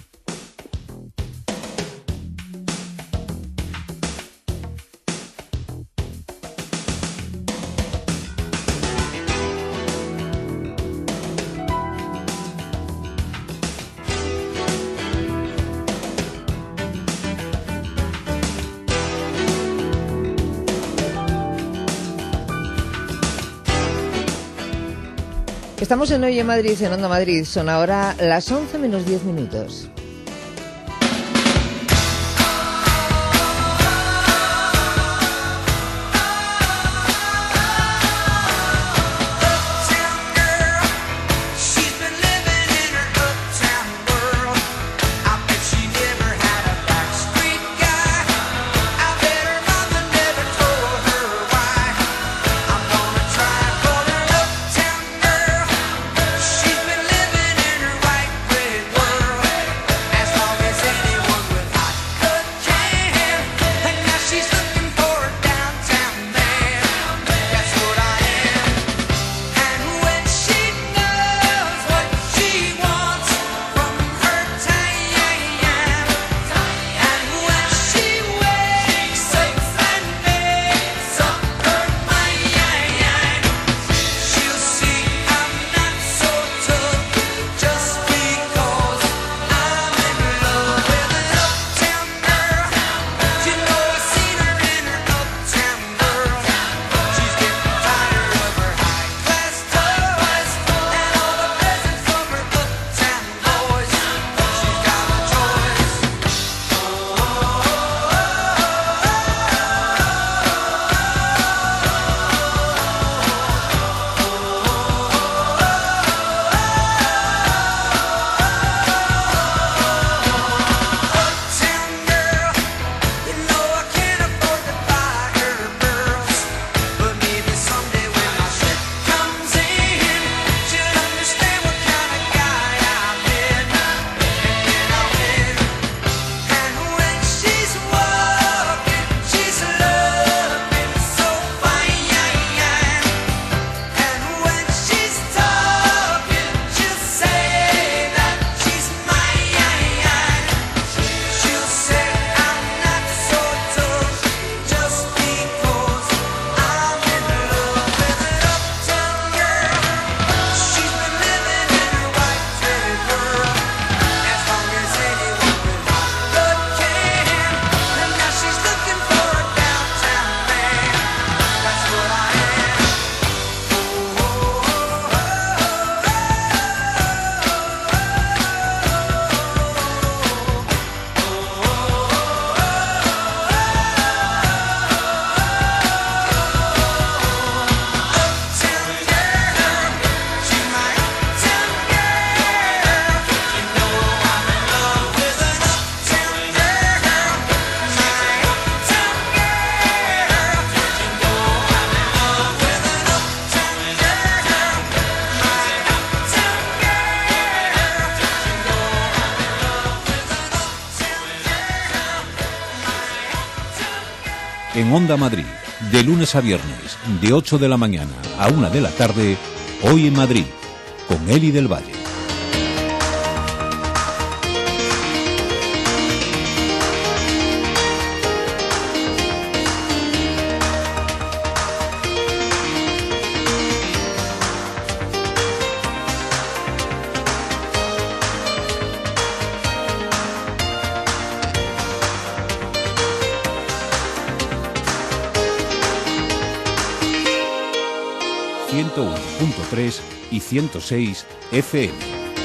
Estamos en Hoy en Madrid, en Onda Madrid. Son ahora las once menos diez minutos. En Onda Madrid, de lunes a viernes, de ocho de la mañana a una de la tarde, Hoy en Madrid, con Eli del Valle. ciento uno punto tres y ciento seis F M.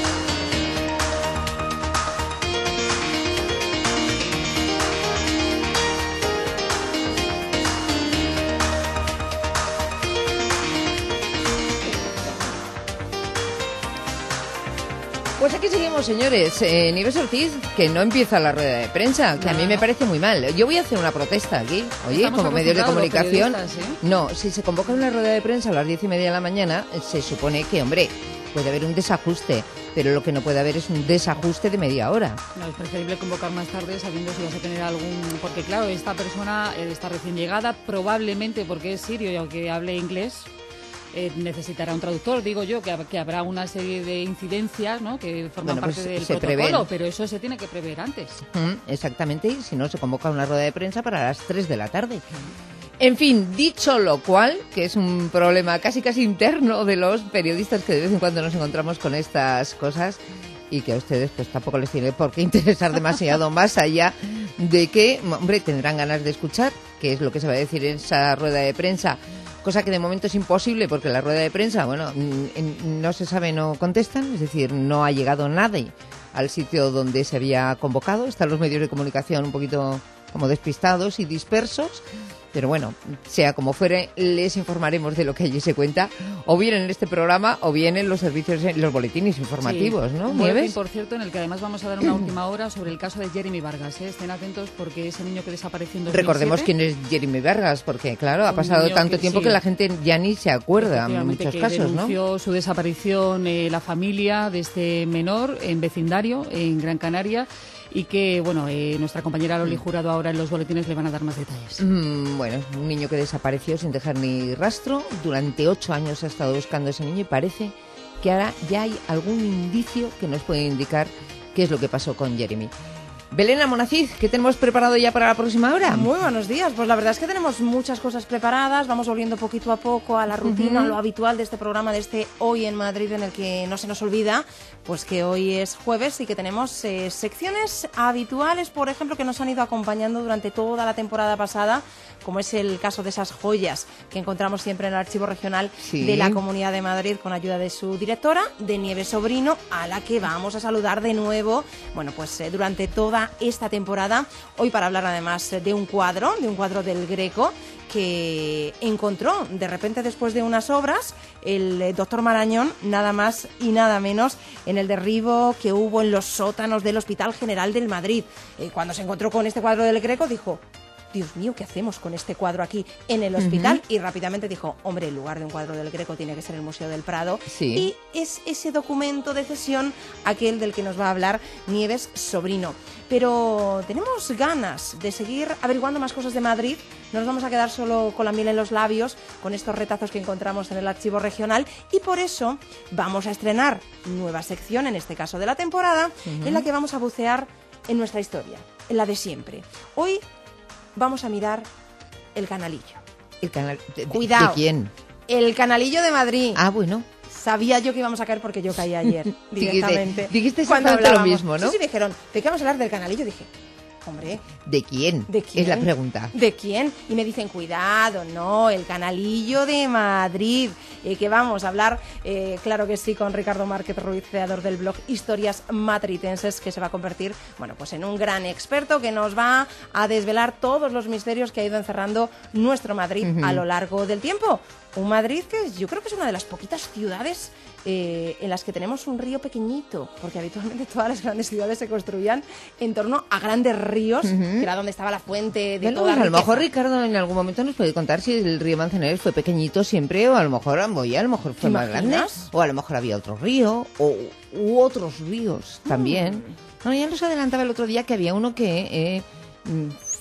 Pues aquí seguimos, señores. Eh, Nieves Ortiz, que no empieza la rueda de prensa, que no, a mí me parece muy mal. Yo voy a hacer una protesta aquí, oye, Estamos como medios de comunicación. ¿eh? No, si se convoca una rueda de prensa a las diez y media de la mañana, se supone que, hombre, puede haber un desajuste, pero lo que no puede haber es un desajuste de media hora. No, es preferible convocar más tarde sabiendo si vas a tener algún... Porque, claro, esta persona eh, está recién llegada, probablemente porque es sirio y aunque hable inglés... Eh, necesitará un traductor, digo yo, que, que habrá una serie de incidencias, ¿no?, que forman bueno, pues parte del se protocolo, prevén. Pero eso se tiene que prever antes. Mm, exactamente, y si no, se convoca una rueda de prensa para las tres de la tarde. En fin, dicho lo cual, que es un problema casi casi interno de los periodistas que de vez en cuando nos encontramos con estas cosas y que a ustedes pues tampoco les tiene por qué interesar demasiado más allá de que, hombre, tendrán ganas de escuchar qué es lo que se va a decir en esa rueda de prensa. Cosa que de momento es imposible porque la rueda de prensa, bueno, no se sabe, no contestan, es decir, no ha llegado nadie al sitio donde se había convocado. Están los medios de comunicación un poquito como despistados y dispersos. Pero bueno, sea como fuere, les informaremos de lo que allí se cuenta, o bien en este programa, o bien en los servicios, en los boletines informativos, sí, ¿no? Un boletín, ¿Nieves? por cierto, en el que además vamos a dar una última hora sobre el caso de Jeremy Vargas. ¿eh? Estén atentos porque ese niño que desapareció en dos mil siete... Recordemos quién es Jeremy Vargas, porque claro, ha Un pasado niño tanto que tiempo sí. que la gente ya ni se acuerda en muchos que casos, ¿no? denunció su desaparición eh, la familia de este menor en vecindario, en Gran Canaria, y que, bueno, eh, nuestra compañera Loli Jurado ahora en los boletines le van a dar más detalles. Mm, bueno, un niño que desapareció sin dejar ni rastro. Durante ocho años ha estado buscando a ese niño y parece que ahora ya hay algún indicio que nos puede indicar qué es lo que pasó con Jeremy. Belén Almonacid, ¿qué tenemos preparado ya para la próxima hora? Muy buenos días. Pues la verdad es que tenemos muchas cosas preparadas. Vamos volviendo poquito a poco a la rutina, Uh-huh. a lo habitual de este programa, de este Hoy en Madrid, en el que no se nos olvida pues que hoy es jueves y que tenemos eh, secciones habituales, por ejemplo, que nos han ido acompañando durante toda la temporada pasada, como es el caso de esas joyas que encontramos siempre en el Archivo Regional Sí. de la Comunidad de Madrid, con ayuda de su directora, de Nieves Sobrino, a la que vamos a saludar de nuevo, bueno, pues eh, durante toda esta temporada. Hoy para hablar además de un cuadro, de un cuadro del Greco, que encontró de repente después de unas obras el eh, doctor Marañón, nada más y nada menos, en el derribo que hubo en los sótanos del Hospital General del Madrid. Eh, cuando se encontró con este cuadro del Greco dijo: Dios mío, ¿qué hacemos con este cuadro aquí en el hospital? Uh-huh. Y rápidamente dijo: hombre, en lugar de un cuadro del Greco tiene que ser el Museo del Prado. Sí. Y es ese documento de cesión aquel del que nos va a hablar Nieves Sobrino. Pero tenemos ganas de seguir averiguando más cosas de Madrid. No nos vamos a quedar solo con la miel en los labios, con estos retazos que encontramos en el Archivo Regional, y por eso vamos a estrenar nueva sección, en este caso de la temporada, uh-huh. en la que vamos a bucear en nuestra historia, en la de siempre. Hoy vamos a mirar el Canalillo. El canal... ¿De, Cuidado. ¿De quién? El Canalillo de Madrid. Ah, bueno. Sabía yo que íbamos a caer porque yo caí ayer directamente. Dijiste exactamente lo mismo, ¿no? Sí, sí, me dijeron, ¿de qué vamos a hablar del Canalillo? Dije, hombre... ¿De quién? ¿De quién? Es la pregunta. ¿De quién? Y me dicen, cuidado, no, el Canalillo de Madrid. Eh, que vamos a hablar, eh, claro que sí, con Ricardo Márquez Ruiz, creador del blog Historias Madritenses, que se va a convertir, bueno, pues en un gran experto que nos va a desvelar todos los misterios que ha ido encerrando nuestro Madrid uh-huh. a lo largo del tiempo. Un Madrid que yo creo que es una de las poquitas ciudades eh, en las que tenemos un río pequeñito, porque habitualmente todas las grandes ciudades se construían en torno a grandes ríos, uh-huh. que era donde estaba la fuente de bueno, toda pues a lo riqueza. mejor Ricardo en algún momento nos puede contar si el río Manzanares fue pequeñito siempre, o a lo mejor Amboya, a lo mejor fue más grande, o a lo mejor había otro río, o u otros ríos también. Mm. No, ya nos adelantaba el otro día que había uno que... Eh,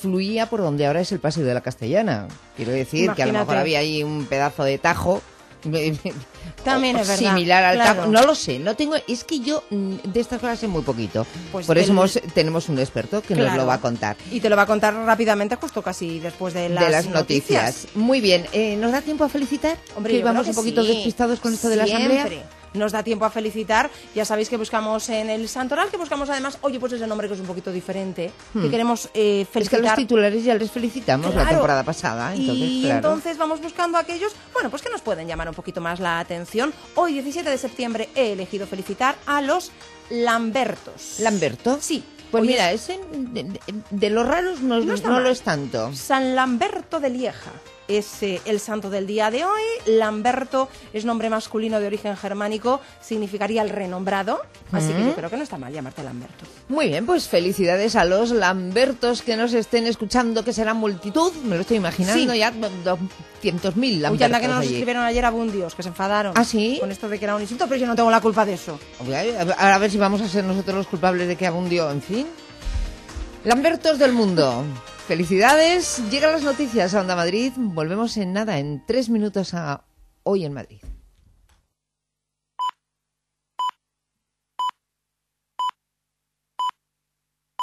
fluía por donde ahora es el Paseo de la Castellana. Quiero decir Imagínate. que a lo mejor había ahí un pedazo de tajo también es verdad, similar al claro. tajo, no lo sé, no tengo, es que yo de estas cosas sé muy poquito, pues por del... eso hemos, tenemos un experto que claro. nos lo va a contar y te lo va a contar rápidamente justo casi después de las, de las noticias. noticias. Muy bien, eh, ¿nos da tiempo a felicitar? Hombre, que vamos que un poquito sí. despistados con esto Siempre. de la asamblea. Nos da tiempo a felicitar, ya sabéis que buscamos en el santoral, que buscamos además, oye, pues ese nombre que es un poquito diferente, hmm. que queremos eh, felicitar. Es que a los titulares ya les felicitamos claro. la temporada pasada, entonces, y claro. entonces vamos buscando aquellos, bueno, pues que nos pueden llamar un poquito más la atención. Hoy, diecisiete de septiembre, he elegido felicitar a los Lambertos. ¿Lamberto? Sí. Pues Hoy mira, es... ese de, de, de los raros no, no, no lo es tanto. San Lamberto de Lieja es eh, el santo del día de hoy. Lamberto es nombre masculino de origen germánico, significaría el renombrado, así mm. que yo creo que no está mal llamarte Lamberto. Muy bien, pues felicidades a los Lambertos que nos estén escuchando, que será multitud, me lo estoy imaginando, sí. ya doscientos mil Lambertos. Uy, anda que nos allí. escribieron ayer abundios, que se enfadaron. ¿Ah, sí? Con esto de que era un insulto, pero yo no tengo la culpa de eso. Ahora a ver si vamos a ser nosotros los culpables de que abundió, en fin. Lambertos del mundo. Felicidades, llegan las noticias a Onda Madrid, volvemos en nada, en tres minutos a Hoy en Madrid.